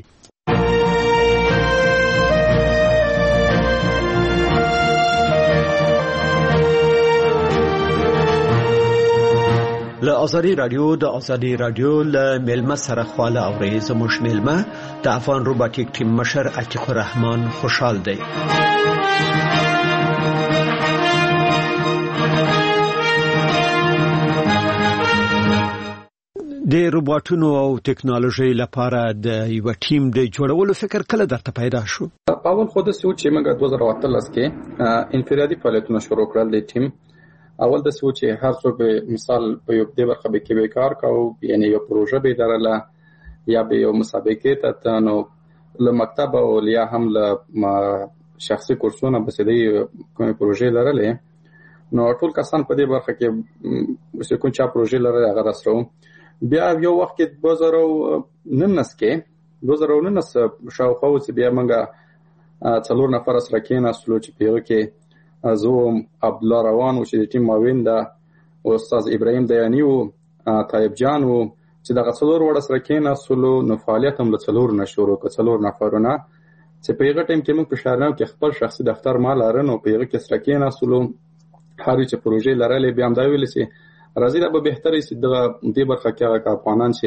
U: له ازادي رادیو له ملما سره خواله اوري زموږ ملما د افغان روباټیک ټیم مشر عتیق الرحمن خوشحال دی. د روباټونو او ټکنالوژي لپاره د یو ټیم د جوړولو فکر کله درته پیدا شو؟
V: اول خو د سوچ چې موږ 2013 کې انفرادي فعالیتونه شروع کړل د ټیم. اول د سوچ هر څوک به مثال په یو د برخه به کې کار کاو، یعنی یو پروژه به درله یا به یو مسابقه ته نو له مکتب او یا هم له شخصي کورسونه به سدي کومه پروژه لرله. نو ټول کسان په دې برخه کې چې کوم چا پروژه لرله هغه راسرو. بیا یو وخت کې 2019 شاوخوا چې بیا موږ 4 نفر سره کېناستلو چې په یو کې زوم عبد الله روان او چې د ټیم معاون دا استاد ابراهیم دیانی او طیب جان او چې دغه 4 وړ سره کېناستلو نو فعالیت هم له 4 نشورو کو 4 نفرونه چې په یو ټیم کې موږ په شهرنامه کې خپل شخصي دفتر مال لرنو په یو کې سره کېناستلو هر چې پروژې لرلې بیا هم دا ویل چې راځي دا به بهتري چې دغه برخه کې هغه افغانان چې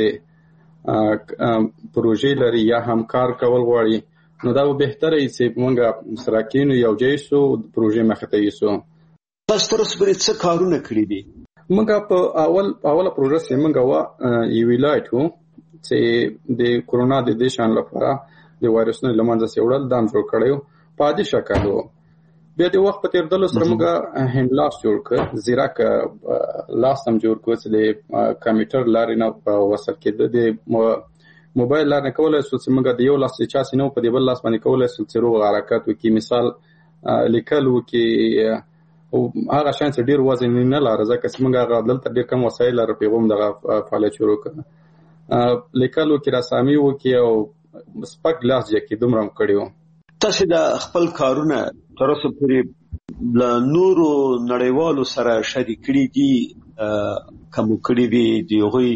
V: پروژې لري یا همکار کول غواړي نو دا به بهتري چې موږ سره کېنو یو ځای شو پروژې مخه ته یوسو.
U: تاسو تر اوسه پورې څه کارونه کړی دي؟
V: موږ په اوله پروژه چې موږ یو ولایتو چې د کورونا د دیشان لپاره د وایرسونو لمانځه سیوړل دام جوړ کړو په عادي شکل وو. بیا د وخت په تیردلو سره موږ هند لاس جوړ کړ، زیراک لاس هم جوړ کړ چې د کمپیوټر لارې نه وصل کېده. د موبایل لارې کولای شو چې موږ د یو لاس چې چاسي نو په دې بل لاس باندې کولای شو چې روغ حرکت وکړي، مثال لیکل وکړي او هغه شان چې ډیر وزن نه لاره ځکه چې موږ هغه دلته ډیر کم وسایل لرو پیغام دغه فعالیت شروع کړ. لیکل وکړي، رسامي وکړي او سپک لاس کې دومره کړیو.
U: تاسو د خپل کارونه تر اوسه پورې ل نورو نړیوالو سره شریک کړي دي کوم کړي دي دیغوي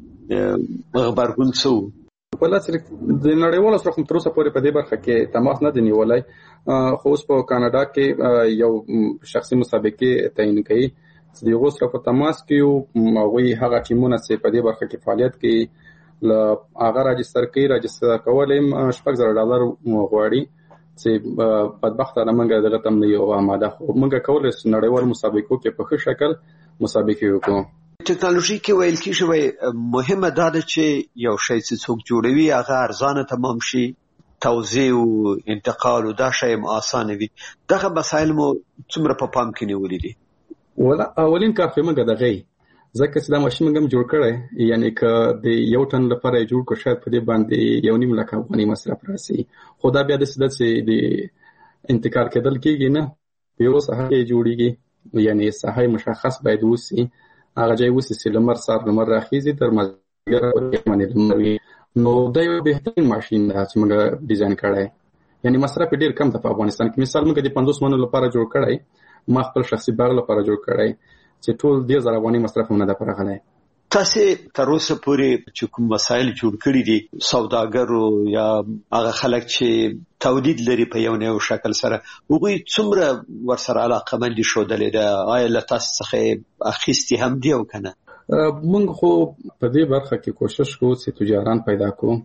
U: خبرګون څو
V: په لاس د نړیوالو سره تر اوسه پورې په دې برخه کې تماس نه دی نیولای. خو اوس په کاناډا کې یو شخصي مسابقه تعین کړي چې دغه سره په تماس کې یو هغه ټیمونه چې په دې برخه کې فعالیت کوي ل هغه راجستر کولای $6,000 غواړي چې بدبختانه موږ دغه تم نه یو آماده خو موږ کولای شو نړیوال مسابقو کې په ښه شکل مسابقه وکړو.
U: ټکنالوژي کې ویل کېږي مهمه ده چې یو شی چې څوک جوړوي هغه ارزانه تمام شي، توزیع او انتقال او دا شی آسانه وي. دغه مسایل مو څومره په پام کې نیولې دي؟
V: ولا اولین کار په موږ دغه ځکه چې دا ماشين موږ جوړ کړی، یعنی ک د یو ټن لپاره جوړ کړ شاید په دې باندې 1.5 لک افغاني مصرف راسي. خدا بیا د سدت چې د انتقال کېدل کېږي نه یو ساحه جوړیږي، یعنی ساحه مشخص باید وسی هغه ځای وسی چې لمر سار لمر راخیزي تر مازیګر باندې لمر وي. نو دا یو بهترین ماشين ده چې موږ ډیزاین کړی، یعنی مصرف ډیر کم ده په افغانستان کې. مثال موږ د 50 منو لپاره جوړ کړی، ما خپل شخصي باغ لپاره جوړ کړی چې ټول 10,000 افغاني مصرف هم نه ده پرغلی.
U: تاسو تر اوسه پورې چې کوم وسایل جوړ کړی دي سوداګرو یا هغه خلک چې تولید لري په یو نه یو شکل سره هغوی څومره ورسره علاقه مند شو دلته آیا له تاسو څخه اخیستي هم دی او کنه؟
V: موږ خو په دې برخه کې کوشش کوو چې تجاران پیدا کوو.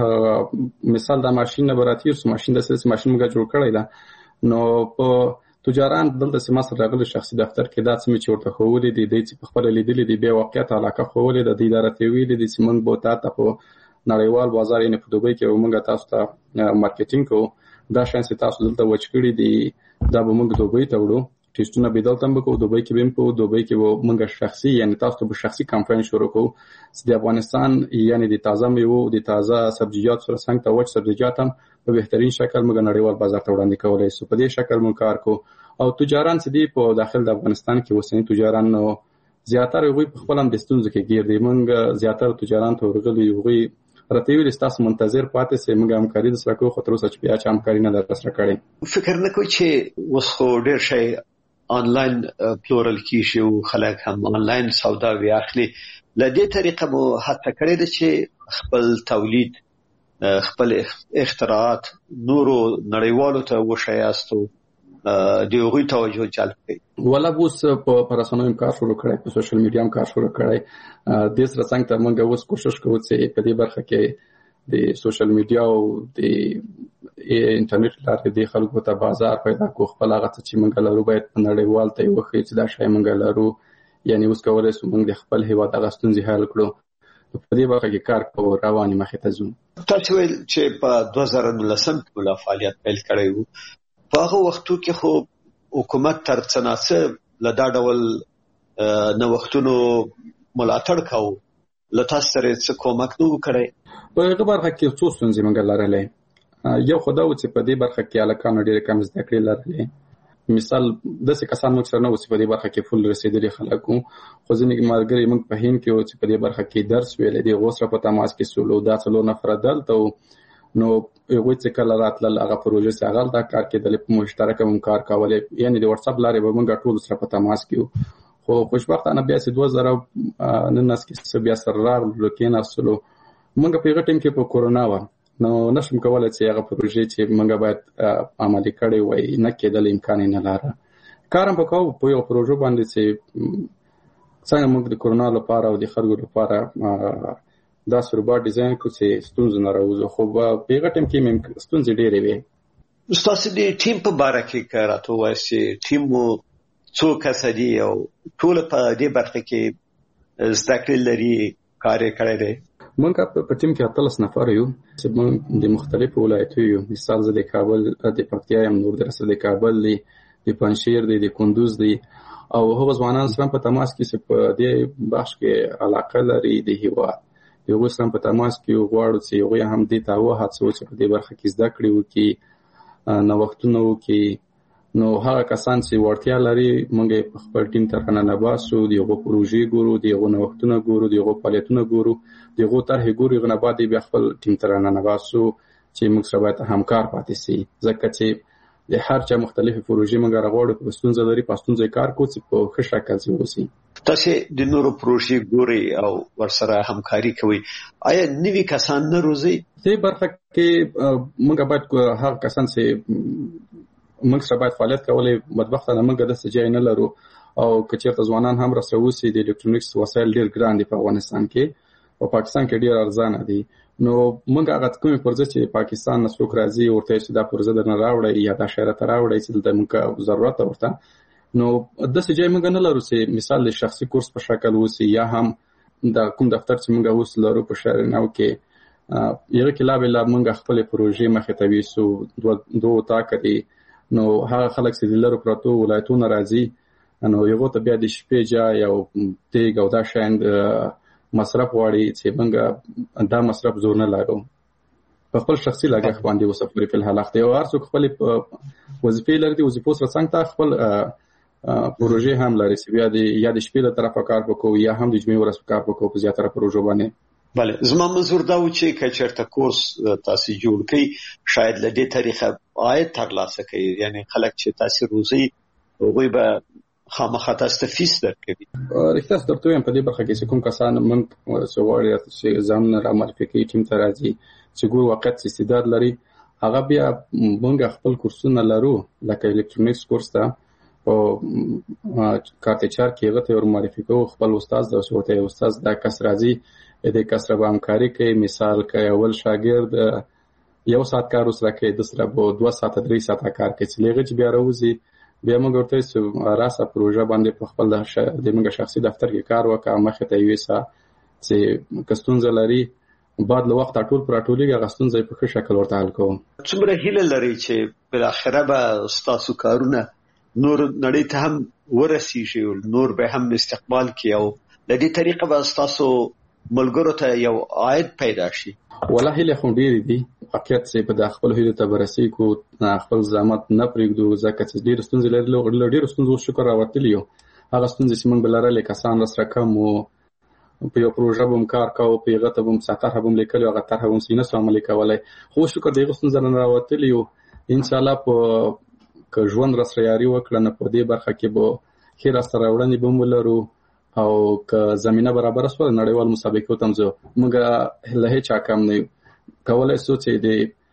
V: مثال دا ماشين نه براتي او ماشين د سلس ماشين موږ جوړ کړی دا نو په تجاران دلته سیمه سره راغلي شخصي دفتر کې دا څه چې ورته خولې دي چې په خپل لیدلې دي به واقعیت علاقه خولې د اداره ته ویلې دي چې موږ به تاسو په نړیوال بازار یې په دوبۍ کې موږ تاسو ته مارکیټینګ کوو. دا شان چې تاسو دلته وچکړي دي دا به موږ دوبۍ ته وړو، ټیسټونه به دلته موږ کوو، دوبۍ کې به په دوبۍ کې موږ شخصي یعنی تاسو ته شخصي کمپاین شروع کوو چې د افغانستان یعنی د تازه میوه د تازه سبزیجات سره څنګه ته وچ سبزیجات هم په بهترین شکل موږ نړیوال بازار ته وړاندې کولای شو. په دې شکل موږ کار کوو او تجاران چې دی په داخل د افغانستان کې وسنی تجاران نو زیاتره وي په خپل هم د ستونزو کې ګیر دي. موږ زیاتره تجاران ته ورغلي وي راته ویل تاسو منتظر پاتې سي موږ همکاري سره کوو، خو تر اوسه چې بیا چې همکاري نه درسره کړې.
U: فکر نه کوي چې وسخو ډېر شي آنلاین پلورل کیږي او خلک هم آنلاین سودا وی اخلي. لدې طریقه مو هڅه کړې ده چې خپل تولید خپل اختراعات نورو نړیوالو ته وشایاستو د هغوی توجه جلب کړي.
V: ولا اوس په رسنیو کار شروع کړی، په سوشل میډیا هم کار شروع کړی. د سره څنګه ته موږ اوس کوشش کوو چې په دې برخه کې د سوشل میډیا او د انټرنیټ لارې د خلکو ته بازار پیدا کوو. خپل هغه چې موږ لرو باید په نړیوال ته وښیو چې دا شی موږ لرو. یعنی اوس کولی شو موږ د خپل هیواد هغه ستونزې حل کړو. په دې برخه کې کار کوو، روانې مخې ته ځو.
U: تاسو ویل چې په 2019 کې ملا فعالیت پیل کړی وو. په هغه وختو کې خو حکومت تر څه ناڅه له دا ډول نوښتونو ملاتړ کاوه. له تاسو سره څه کومک نه وکړی؟
V: په هغه برخه کې څو ستونزې موږ لرلې. یو خو دا و چې په دې برخه کې هلکانو ډېرې کم زده کړې لرلې. مثال داسې کسان موږ سره نه و چې په دې برخه کې فل رسېدلي خلک وو، خو ځینې ملګري موږ په هند کې وو چې په دې برخه کې درس ویلی دي. هغو سره په تماس کې سولو. دا 4 نفره دلته وو. نو هغوی چې کله راتلل هغه پروژې چې هغه هلته کار کېدلې، په مشترکه هم کار کولی. یعنې د وټساپ لارې به موږ ټولو سره په تماس کې وو. خو خوشبختانه بیا چې 2019 کې بیا سره راغلو، کېناستلو. موږ په هغه ټایم کې په کورونا وه، نو نشم کولی چې هغه پروژې چې موږ باید عملي کړې وای نه کېدل، امکان یې نه لاره. کار هم په کوو په یو پروژو باندې چې څنګه موږ د کورونا لپاره او د خلکو لپاره داسې روباټ ډیزاین کړو چې ستونزې نه راوځو. خو په هغه ټایم کې مې ستونزې ډېرې وې.
U: ستاسو د ټیم په باره کې که راته ووایاست چې ټیم مو څو کسه دي او ټول په دې برخه کې زده کړې لري، کار یې کړی دی؟
V: موږ په ټیم کې 18 نفر یو چې موږ د مختلفو ولایتو یو. مثال زه د کابل، د پکتیا یم، نور درسته د کابل دی، د پنجشیر دی، د کندوز دی، او هغو ځوانان سره په تماس کې چې په دې بخش کې علاقه لري د هیواد. هغوی سره په تماس کې غواړو چې هغوی هم دې ته وهڅوو چې په دې برخه کې زده کړې وکړي، نوښتونه وکړي. نو هغه کسان چې وړتیا لري موږ یې په خپل ټیم ته راننباسو، د هغو پروژې ګورو، د هغو نوښتونه ګورو، د هغو فعالیتونه ګورو، د هغو طرحې ګورو. هغه نه بعد بیا خپل ټیم ته راننباسو چې موږ سره باید همکار پاتې شي. ځکه چې د هر چا مختلفې پروژې موږ راغواړو، په ستونزه لري، په ستونزه کار کوو چې په ښه شکل ځای وشي.
U: تاسو د نورو پروژې ګورئ او ورسره همکاري کوئ. آیا نوي کسان نه روزئ؟
V: دې برخه کې موږ باید هغه کسان چې موږ سره باید فعالیت کولی، بدبختانه موږ داسې ځای نه لرو. او که چېرته ځوانان هم راسره اوسي، د الکترونیکس وسایل ډېر ګران دي په افغانستان کې، او پاکستان کې ډېر ارزانه دي. نو موږ هغه کومې پروژې چې پاکستان نه څوک راځي ورته چې دا پروژه درنه راوړئ یا دا شی راته راوړئ چې دلته موږ ضرورت ورته. نو داسې ځای موږ نه لرو چې مثال د شخصي کورس په شکل اوسي، یا هم د کوم دفتر چې موږ اوس لرو په شهر نو کې یو کې لا بلا موږ خپل پروژې مخې ته ویسو. دوه تاکه دي. نو هغه خلک چې لرو پروتو ولایتونه راځي، نو یو ته بیا د شپې جا یو تیګ او دا شاند مصرف واړي چې موږ دا مصرف زور نه لرو. په خپل شخصي لګښت باندې وسفري په الحال اخته او هر څوک خپل وظیفې لري، وظیفو سره څنګه تا خپل پروژې هم لري چې بیا د یا د شپې له طرفه کار وکړو یا هم د جمعې ورځ کار وکړو په زیاتره پروژو باندې.
U: بله، زما منظور دا و چې که چېرته کورس تاسو جوړ کړئ، شاید له دې طریقه عاید ترلاسه کوي. یعنی خلک چې تاسو روزئ هغوی به خامخا تاسو ته فیس درکوي.
V: رښتیا درته وایم په دې برخه کې چې کوم کسان موږ څه غواړي چې ځانونه رامعرفي کوي ټیم ته راځي، چې ګور وخت استعداد لري، هغه بیا موږ خپل کورسونه لرو. لکه الکترونیکس کورس ته په کارتچار کې هغه ته ور معرفي کوو خپل استاد د وسوته استاد دا کس راځي، د کس سره همکاري کوي. مثال کې اول شاګرد 1 ساعت کار وسره کوي، د سره به 2 ساعت 3 ساعت کار کوي. چې لږ بیا راوځي بیا موږ ورته چې راسه پروژه باندې په خپل د موږ شخصي دفتر کې کار وکړه، مخې ته یوسه چې کستونزه لري بعد له وخت ټول پر ټولېږي غستونزه په ښه شکل ورته حل کوو.
U: څومره هیله لري چې بل اخره به تاسو کارونه نور نړۍ ته هم ورسیږي، نور به هم استقبال کوي او د دې طریقه به تاسو ملګرو ته یو عاید پیدا شي؟
V: والله هیله خو ډېرې دي. واقعیت چې په د خپل هیلو ته برسي کو خپل زحمت نه پرېږدو، ځکه چې ډېر ستونزې لري. ډېر ستونزې شکر راوتلي یو. هغه ستونزې چې موږ بلرلې کسان سره کم وو، په یو پروژه بم کار کاوه، په هغه ته بم ساتره بم لیکل، هغه طرح بم سینه سره عملي کولای. خو شکر دغه ستونزې نه راوتلي یو. ان شاء الله په که ژوند راسره یاري وکړه نه په دې برخه کې به خیر سره وړاندې بم ولرو، او که زمينه برابر سره نړیوال مسابقو ته موږ له هیڅ کم نه کولای سو چې د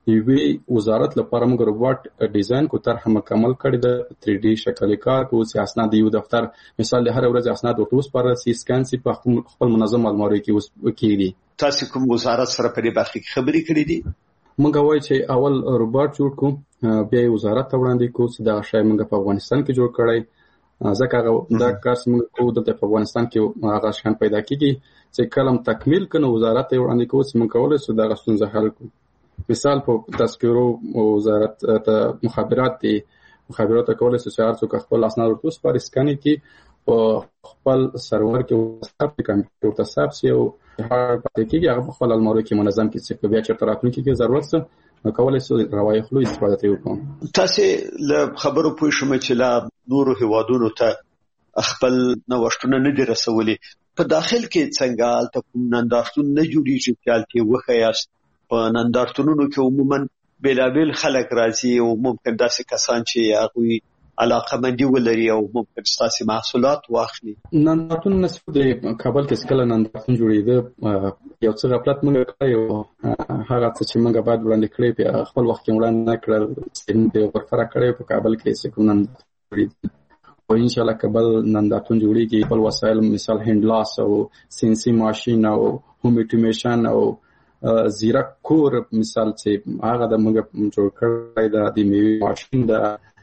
V: یوې وزارت لپاره موږ روبوټ ډیزاین کو طرح مکمل کړی د 3D شکل کار کو چې اسناد یو دفتر مثال هر ورځ اسناد ورته پر سی سکان سي په خپل منظم الماري کې اوس کېږي.
U: تاسو کوم وزارت سره په دې برخه کې خبرې کړې دي؟
V: موږ وایو چې اول روبوټ جوړ کو بیا وزارت ته وړاندې کو چې دا شی موږ په افغانستان کې جوړ کړی ځکه دا کار موږ کو د افغانستان کې هغه شان پیدا کیږي چې کلم تکمیل کنه وزارت ته وړاندې کو چې موږ کولای شو دا غوښتنه حل کو. مثال په تذکرو وزارت ته مخابرات کولای شي چې هر څوک خپل اسناد ورته سپارښت سکاني کې په خپل سرور کې وساب کمپیوټر ته حساب سي او هغه پاتې کېږي هغه خپل الماري کې منظم کې چې بیا چېرته راتلونکي کې ضرورت څه کولای شي روایخلو استفاده کوي کوم.
U: تاسو له خبرو پوه شوم چې لا نورو هیوادونو ته خپل نوښتونه نه دي رسولي. په داخل کې څنګه ته نندارتون نه جوړیږي چې الته وخیاست په نندارتونونو کې عموما بیلابیل خلک راځي او ممکن داسې کسان چې هغوی علاقه مندي ولري او ممکن ستاسو محصولات واخلي.
V: نندارتون نسبت د کابل کې سکل نندارتون جوړېده یو څه غفلت موږ کړی او هغه څه چې موږ باید وړاندې کړی په خپل وخت کې وړاندې کړل چې په فرق کړی په کابل کې سکل نندارتون او ان شاء الله کابل نندارتون جوړیږي. خپل وسایل مثال هندلاس او سینسي ماشين او هوم اټومیشن او زیرک کور مثال چې هغه د موږ جوړ کړی د میوې ماشين دا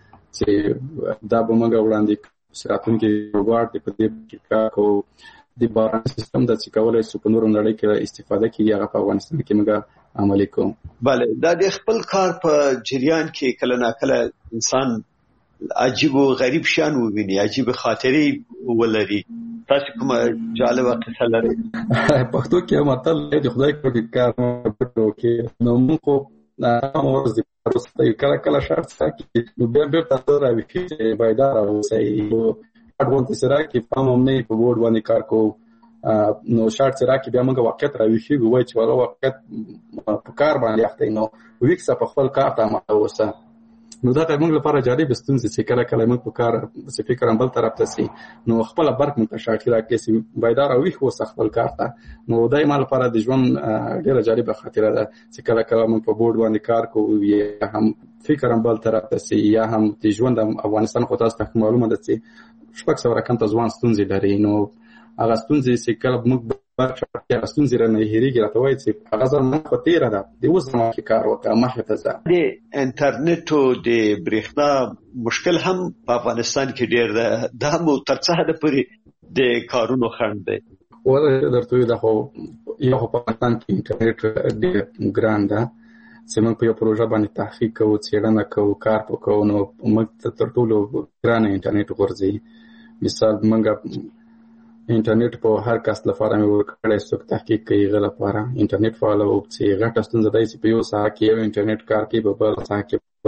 V: چې دا به موږ وړاندې سراتون کې روبوټ په دې کې کو د باران سیستم د چې کولای شي په نورو نړۍ کې استفاده کیږي هغه په افغانستان کې موږ عملي کوو.
U: bale دا د خپل کار په جریان کې کله نا کله انسان عجیب او غریب شان وویني عجیب خاطرې ولري. تاسو کوم جالبه قصه لرئ؟
V: پښتو کې متل دی خدای کوي کار نو کې نو موږ امروز د پروسته کله شرط ساتي نو بیا تاسو راوي چې بایدار اوسئ او اډوانس سره کې پام هم نه په بورډ باندې کار کو نو شرط سره کې بیا موږ واقعیت راوي شي وای چې ولا واقعیت په کار باندې اخته نو ویکس په خپل کار ته متوسه نو دا ته موږ لپاره جالب ستونزې چې کله موږ په کار چې فکر هم بل طرف ته سي نو خپل برک متشاکل راکې بایدار او خو خپل کار ته نو دایمه لپاره د ژوند ډیره جالبه خاطره ده چې کله موږ په بورډ باندې کار کوو یا هم فکر هم بل طرف ته سي یا هم د ژوند افغانستان خو تاسو ته معلومه ده چې شپږ سوه رقم ته ځوان ستونزې لري نو هغه ستونزې چې کله موږ برخه ستونزې را نه هېرېږي راته وایي چې هغه زمانه خو تېره ده د اوس زمانه کې کار وکړه مخې ته ځه.
U: د انټرنیټ او د برېښنا مشکل هم په افغانستان کې ډېر ده دا مو تر څه حده پورې د کارونو خنډ دی؟
V: ولې درته وایي دا خو یو په افغانستان کې انټرنیټ ډېر ګران ده چې موږ په یو پروژه باندې تحقیق کوو څېړنه کوو کار کوو نو موږ تر ټولو ګرانه انټرنیټ غورځي. مثال موږ انټرنیټ په هر کس لپاره مې ورکړی څوک تحقیق کوي هغه لپاره انټرنیټ فعال او چې غټه ستونزه ده چې په یو ساعت کې یو انټرنیټ کار کوي په بل ساعت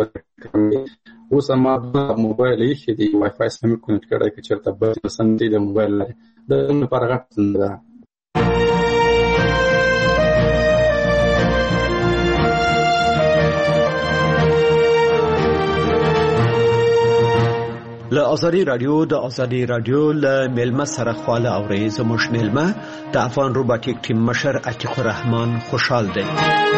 V: کې اوس ما موبایل یې دی وای فای سم کنیکټ کړی چې چرته بل سم دی د موبایل د لپاره غټه ستونزه ده.
U: له ازادي رادیو له ملما سره خواله اوري زموږ ملما د افغان روبوټیک ټیم مشر عتیق الرحمن خوشحال دی.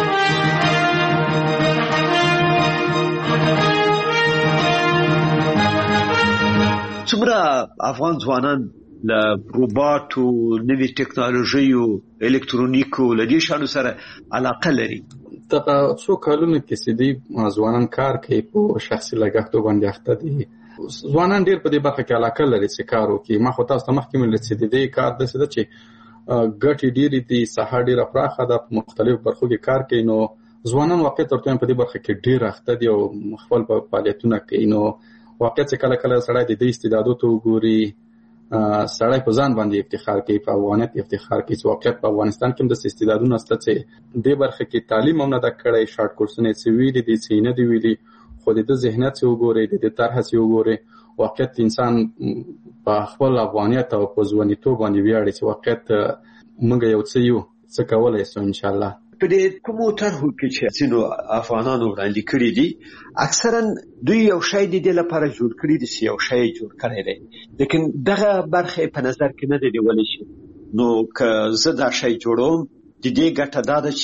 U: څومره افغان ځوانان له روبوټ او نوې ټیکنالوژي او الکترونیکو له دې شانو سره علاقه لري؟
V: دا څو کلونه کې سیدي ځوانان کار کوي په شخصي لګښتو باندې اخته دي. ځوانان ډېر په دې برخه کې علاقه لري چې کار وکړي. ما خو تاسو ته مخکې ویل چې د دې کار داسې ده چې ګټې ډېرې دي ساحه ډېره پراخه ده په مختلفو برخو کې کار کوي نو ځوانان واقعیت ورته په دې برخه کې ډېر اخته دي او خپل فعالیتونه کوي نو واقعیت چې کله سړی د دې استعدادو ته وګوري سړی په ځان باندې افتخار کوي په افغانیت افتخار کوي چې واقعیت په افغانستان کې هم د استعدادونه شته چې دې برخه کې تعلیم هم نه ده کړی شارټ کورسونه یې ویلي دي چې نه دي ویلي خو د ذهنیت چې وګورئ د طرح چې وګورئ واقعیت انسان په خپل افغانیت او په ځوانیتوب باندې ویاړي چې واقعیت موږ یو څه کولای شو ان شاء الله.
U: په دې کومو طرحو کې چې ځینو افغانانو وړاندې کړي دي اکثرا دوی یو شی د دې لپاره جوړ کړي دي چې یو شی جوړ کړی دی لیکن دغه برخه په نظر کې نه دی نیول شي نو که زه دا شی جوړوم د دې ګټه دا ده چې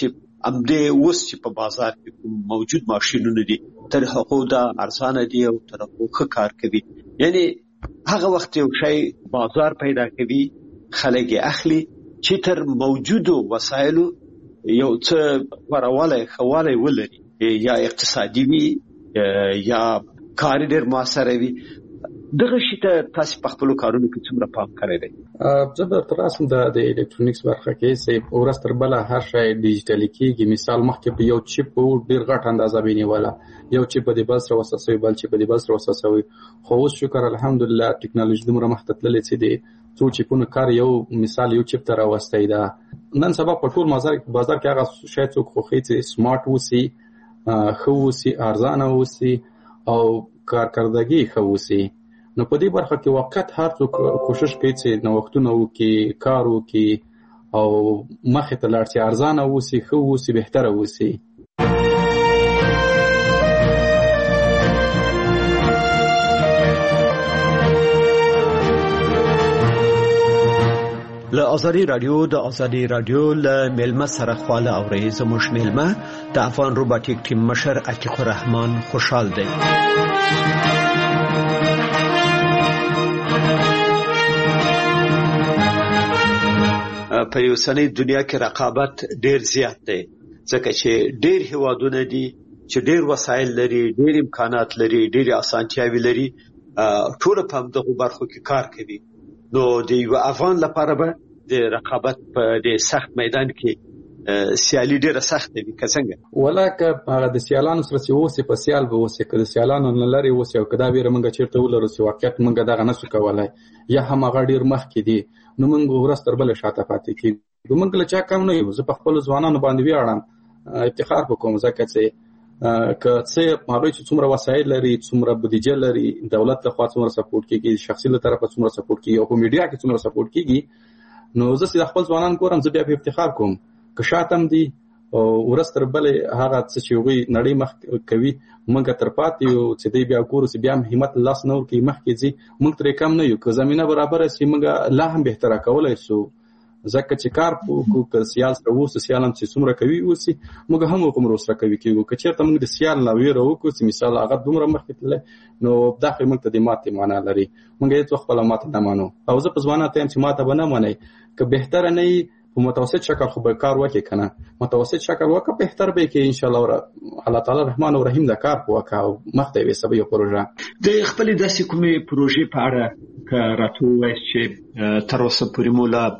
U: امدې اوس چې په بازار کې موجود ماشینونه دي تر هغه دا ارزانه دي او تر هغه کار کوي. یعنی هغه وخت یو شی بازار پیدا کوي خلک اخلي چې تر موجودو وسایلو یو څه ورواله خواله ولري یا اقتصادي وي یا کار ډېر موثر وي. دغه شی ته تاسو په خپل کارونو کې څومره پام کوئ؟
V: زه به تر اوسه د الکترونیکس برخه کې سه ورستر بل هر شی ډیجیټل کېږي. مثال مخکې په یو چیپ ډېر غټ اندازه بینیواله، یو چیپ په دې بل سره وسوسوي، بل چیپ په دې بل سره وسوسوي. خو اوس شکر الحمدلله ټیکنالوژي دومره مخته تللې چې د څو چیپونو کار یو مثال یو چیپ ته راوستي ده. نن سبا په ټول بازار کې هغه شی څوک خوښي چې سمارټ وسی، ښه وسی، ارزانه وسی او کارکردګي ښه وسی. نو په دې برخه کې وخت هر څوک کوشش کوي چې نوښتونه وکړي، کار وکړي او مخې ته لاړ شي، ارزانه وسی، ښه وسی، بهتره وسی.
U: له ازادي رادیو له ملما سره خواله اوري. زموږ ملما د افغان روباټیک ټیم مشر عتیق الرحمن خوشحال دی. په یو سنې دنیا کې رقابت ډېر زیات دی ځکه چې ډېر هیوادونه دي چې ډېر وسایل لري، ډېر امکانات لري، ډېر اسانتیاوي لري، ټول په دغه برخو کې کار کوي. نو د یو افغان لپاره به د رقابت په دې سخت میدان کې سیالي ډېره سخت وي. که څنګه
V: ولکه د سیالانو سره چې اوسې په سیال به اوسې، که د سیالانو نه لرې اوسې او که دا ویره موږ چېرته ولرو چې واقعیت موږ دغه نشو کولی یا هم هغه ډېر مخکې دي، نو موږ ورځ تر بلې شاته پاتې کېږو. موږ له چا کم نه یو. زه په خپلو ځوانانو باندې ویاړم، افتخار به کوم ځکه چې که څه هغوی چې څومره وسایل لري، څومره بودیجه لري، دولت لخوا څومره سپورټ کېږي، شخصي له طرفه څومره سپورټ کېږي او په میډیا کې څومره سپورټ کېږي، نو زه چې د خپل ځوانان ګورم زه بیا په افتخار کوم. که شاته هم دي او ورځ تر بلې هغه څه چې هغوی نړۍ مخ کوي موږ تر پاتې یو چې دی بیا ګورو چې بیا هم همت لاس نه ورکوي، مخکې ځي، موږ ترې کم نه یو. که زمینه برابره شي موږ لا هم بهتره کولی شو، ځکه چې کار وکړو. که سیال سره اوسو، سیال هم چې څومره کوي اوسي، موږ هم هغومره ورسره کوي کېږو. که چېرته موږ د سیال نه ویره وکړو چې مثال هغه دومره مخکې تللی، نو دا خو موږ ته د ماتې معنا لري. موږ هېڅ وخت خپله ماته نه منو. او زه په ځوانانو ته یم چې ماته به نه منئ. که بهتره نه وي په متوسط شکل خو به کار وکړي، که نه متوسط شکل وکړه، بهتر به یې کړي انشاءالله. الله تعالی رحمان او رحیم د کار وکړه او مخته یې ویسه به یو پروژه.
U: د خپلې داسې کومې پروژې په اړه که راته ووایاست چې تر اوسه پورې مو لا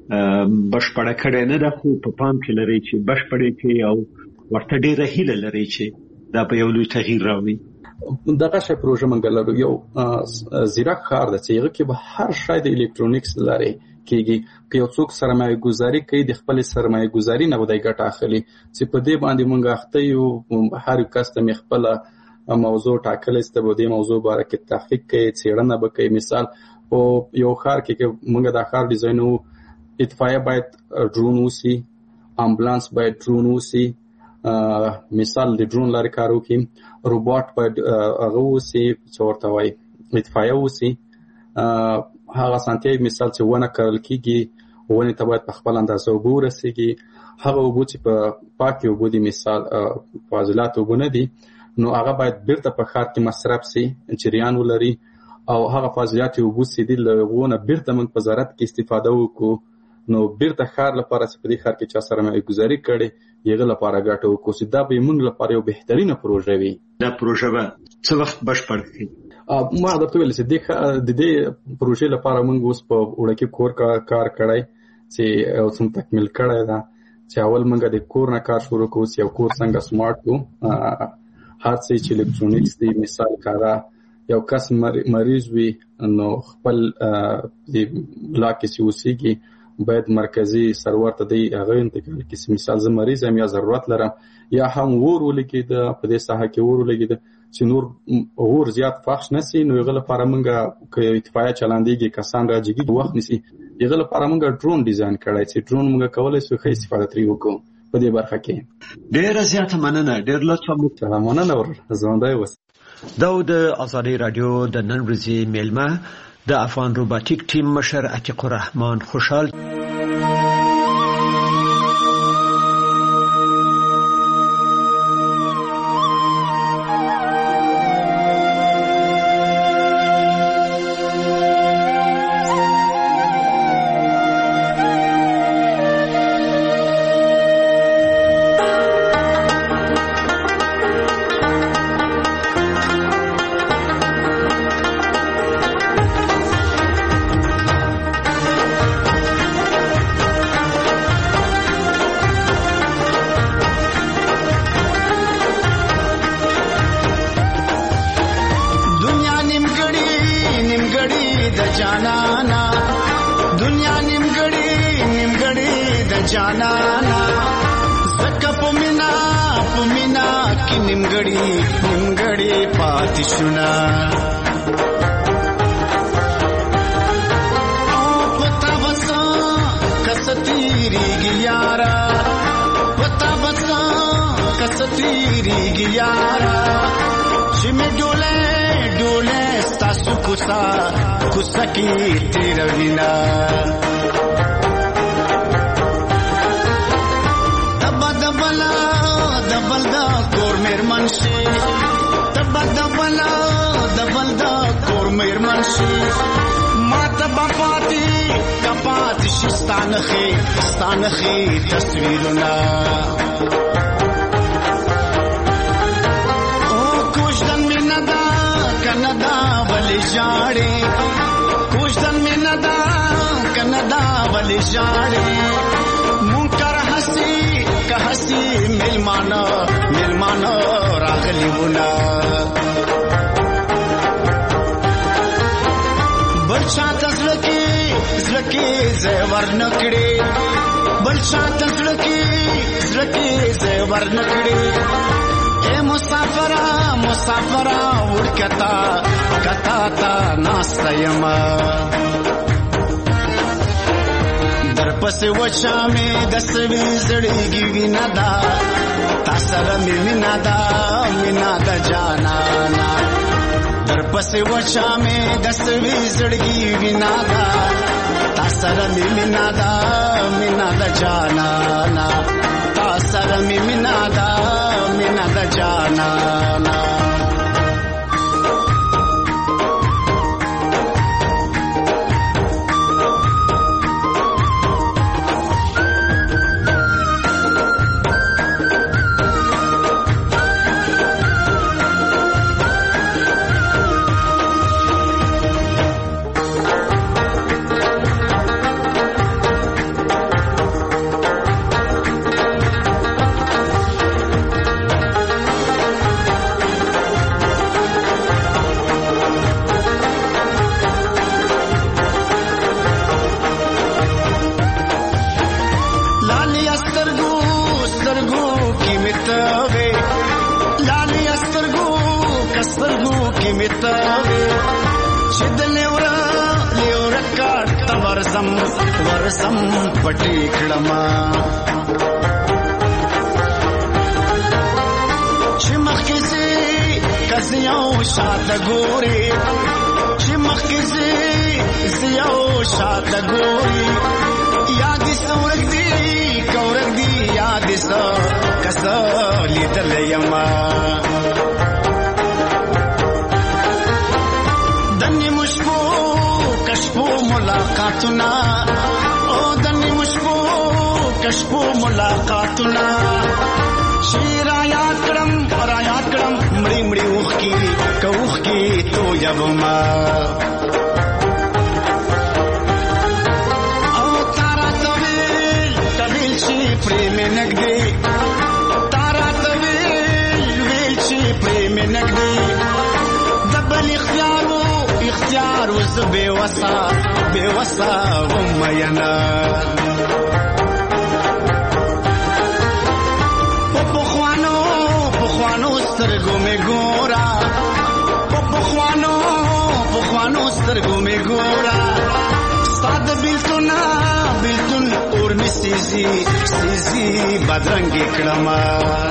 U: بشپړه کړې نه ده، خو په پام کې لرئ چې بشپړې کړئ او ورته ډېره هیله لرئ چې دا به یو لوی تغییر راوړي؟
V: دغه شی پروژه موږ لرو. یو زیرک ښار ده چې هغه کې به هر شی د الکترونیکس لري کېږي. که یو څوک سرمایه ګذاري کوي، د خپل سرمایه ګذاري نه به دی ګټه اخلي، چې په دې باندې موږ اخته یو. هر یو کس ته مې خپله موضوع ټاکلی چې به دې موضوع باره کې تحقیق کوي، څېړنه به کوي. مثال په یو ښار کې موږ دا ښار ډیزاینو، اطفایه باید ډرون وسی، امبولانس باید ډرون وسی، مثال د ډرون لارې کار وکړي، روباټ باید هغه وسی چې ورته وایي اطفایه وسی. هغه اسانتیاوې مثال چې ونه کرل کېږي، ونې ته باید په خپل اندازه اوبه ورسېږي. هغه اوبه چې په پاکې اوبه دي، مثال فاضلات اوبه نه دي، نو هغه باید بیرته په ښار کې مصرف سي، جریان ولري. او هغه فاضلات اوبه چې دي له هغو نه بیرته موږ په زراعت کې استفاده وکړو، نو بیرته ښار لپاره چې په دې ښار کې چا سرمایه ګذاري کړې هغه لپاره ګټه وکړو، چې دا به موږ لپاره یو بهترینه پروژه وي.
U: دا پروژه به څه وخت بشپړ کړي؟
V: ما درته ویل چې د دې پروژې لپاره موږ اوس په وړکي کور کار کړی چې اوس هم تکمیل کړی ده. چې اول موږ د کور نه کار شروع کړو چې یو کور څنګه سمارټ کړو. هر څه چې الکترونیکس دی، مثال کاره یو کس مریض وي نو خپل د بلاک کې چې اوسېږي باید مرکزي سرور ته دی هغه انتقال کړي. مثال زه مریض یم یا ضرورت لرم یا هم اور ولګېده په دې ساحه کې اور ولګېده چې نور اور زیات فحش نشي، نو هغه لپاره موږ که اطفایه چلاندېږي، کسان راجګي وخت نیسي، هغه لپاره موږ ډرون ډیزاین کړی چې ډرون موږ کولی شو ښه استفاده ترې وکړو په دې برخه کې.
U: ډېره زیاته مننه، ډېر لطفه مو.
V: مننه ژوندی اوسه.
U: دا د ازادي رادیو د نن ورځې میلمه د افغان روباټیک ټیم مشر عتیق الرحمن خوشحال.
C: جانانا زکه پمینا کې نیمګړی پاتې شونا او پتا وسا کستیریږي یارا پتا وسا کستیریږي یارا چې مې ډوله ستاسو کوسا کې تیروینا دبل دا کور میرمن شي دبل دا کور میرمن شي ما تبا پاتی شي ستانخي تصویرونه او کوشدن می ندا کندا ولی جاړي کوشدن می ندا کندا ولی جاړي منکر هسي ملمانا راغلی ونا بلشات زلکی زور نکړي بلشات زلکی زور نکړي اے مسافرا ورکتا تا ناستایما در پس وچا می دسوی زړیږي وینا دا تاسره می مینا دا جانانا در پس وچا می دسوی زړیږي وینا دا تاسره می مینا دا جانانا تاسره می مینا دا جانانا ورزم پټی کړما چې مخکې سي کزیو شاته ګوري چې مخکې سي زیو شاته ګوري یاد سورګ دی یاد سو کسو لیدل یما دني مشکو کشفو ملاقاتنا او دني مشکو کشفو ملاقاتنا شیرا یاد کړم مړی وخ کی تو یبما او تارا طویل شي پریم نګدي تارا طویل شي پریم نګدي دبل اختیار وز بے وسا ومینا پخوانو سترګو می ګورا پخوانو سترګو می ګورا ستاد بیلتون اور می سیزی بدرنګ کړما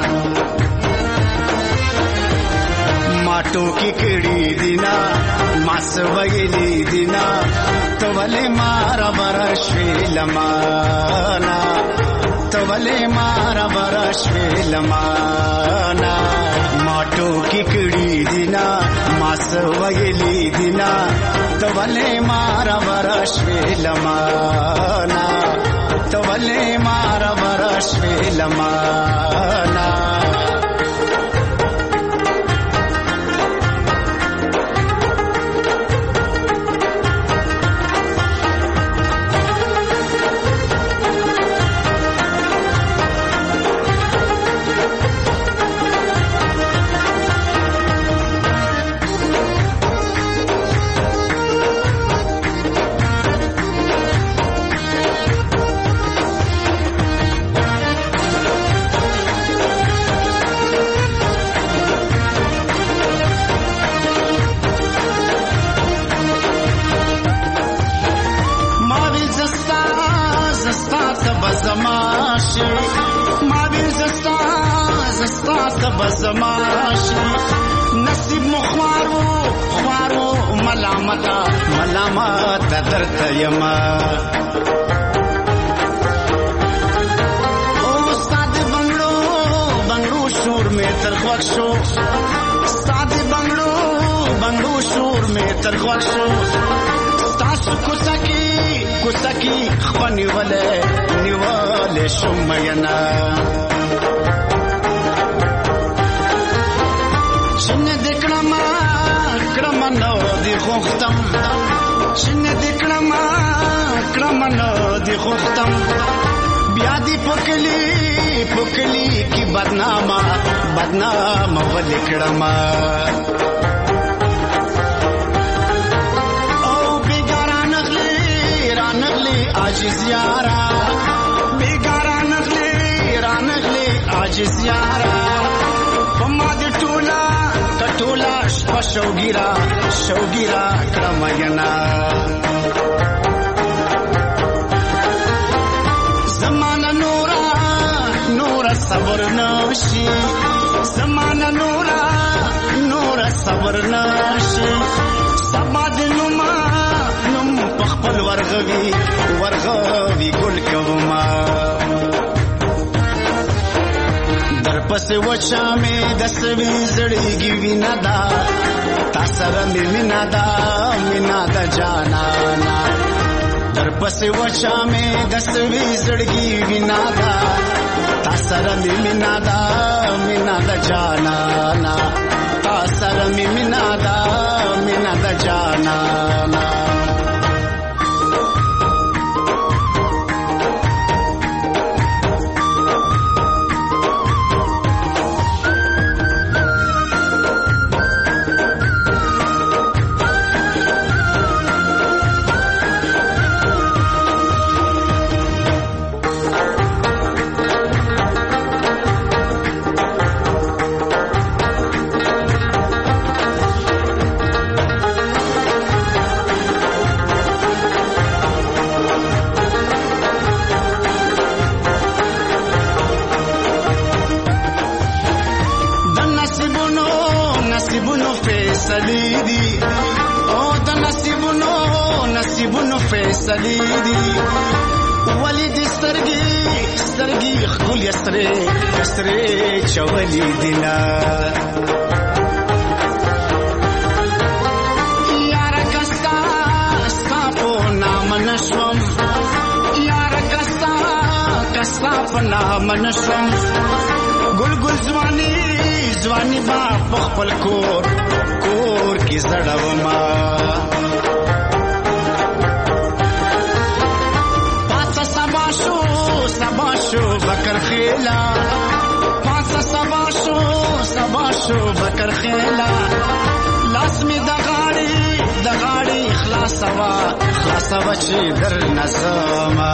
C: माटो की कड़ी दिना मास वगेली दिना तो वले मारा बरश्वेलमाना तो वले मारा बरश्वेलमाना माटो की कड़ी दिना मास वगेली दिना तो वले मारा बरश्वेलमाना तो वले मारा बरश्वेलमाना تبزماشي ما بين زستا تبزماشي نصیب مخوارو ملامت درته یما او استاد بنگلو شور می تر خوښ شو استاد بنگلو شور می تر خوښ شو تاسو کوسکی خونی نیولې شوم ینا شنه دکړم نو دی خوختم شنه دکړم نو دی خوختم بیا دی پکلی کی بدنامه ولیکړم او بیګاران رانغلی عاجز یارا بیګاران رانغلی عاجز یارا پما د ټولا شوګیرا کړماینا زمانه نورا صبر نشي زمانه نورا صبر نشي سبا د نوم پخپل ورغوي ګل کوما پس وچا می دسوی زړیږي وینا دا تاسره می مینا دا جانانا در پس وچا می دسوی زړیږي وینا دا تاسره می مینا دا جانانا تاسره می مینا دا جانانا نصیبونو فیصلی دی ولی دی سترگی خکول یسره چولی دینا یارا کستا پو نام نشوم یارا کستا پو نام نشوم گل زوانی با پخپل کور کی زڑوما سباشو بکر خیلا پاسا سباشو بکر خیلا لاس می دغاڑی خلاصوا چی در نظاما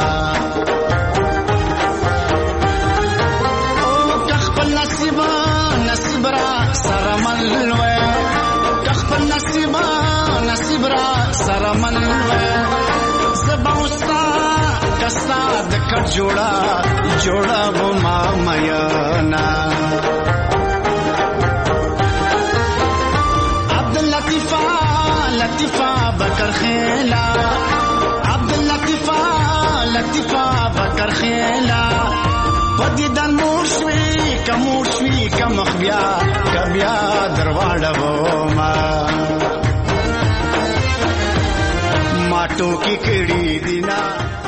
C: او کخپل نصیب را سرملوے کخپل نصیب را سرملوے زباوستا کستا دکڑ جوڑا وہ مامیانا عبد لطیفہ بکر خیلا عبد لطیفہ بکر خیلا پدیدن موشوی کمخ بیا درواڑا وہ ماتو کی کڑی دینا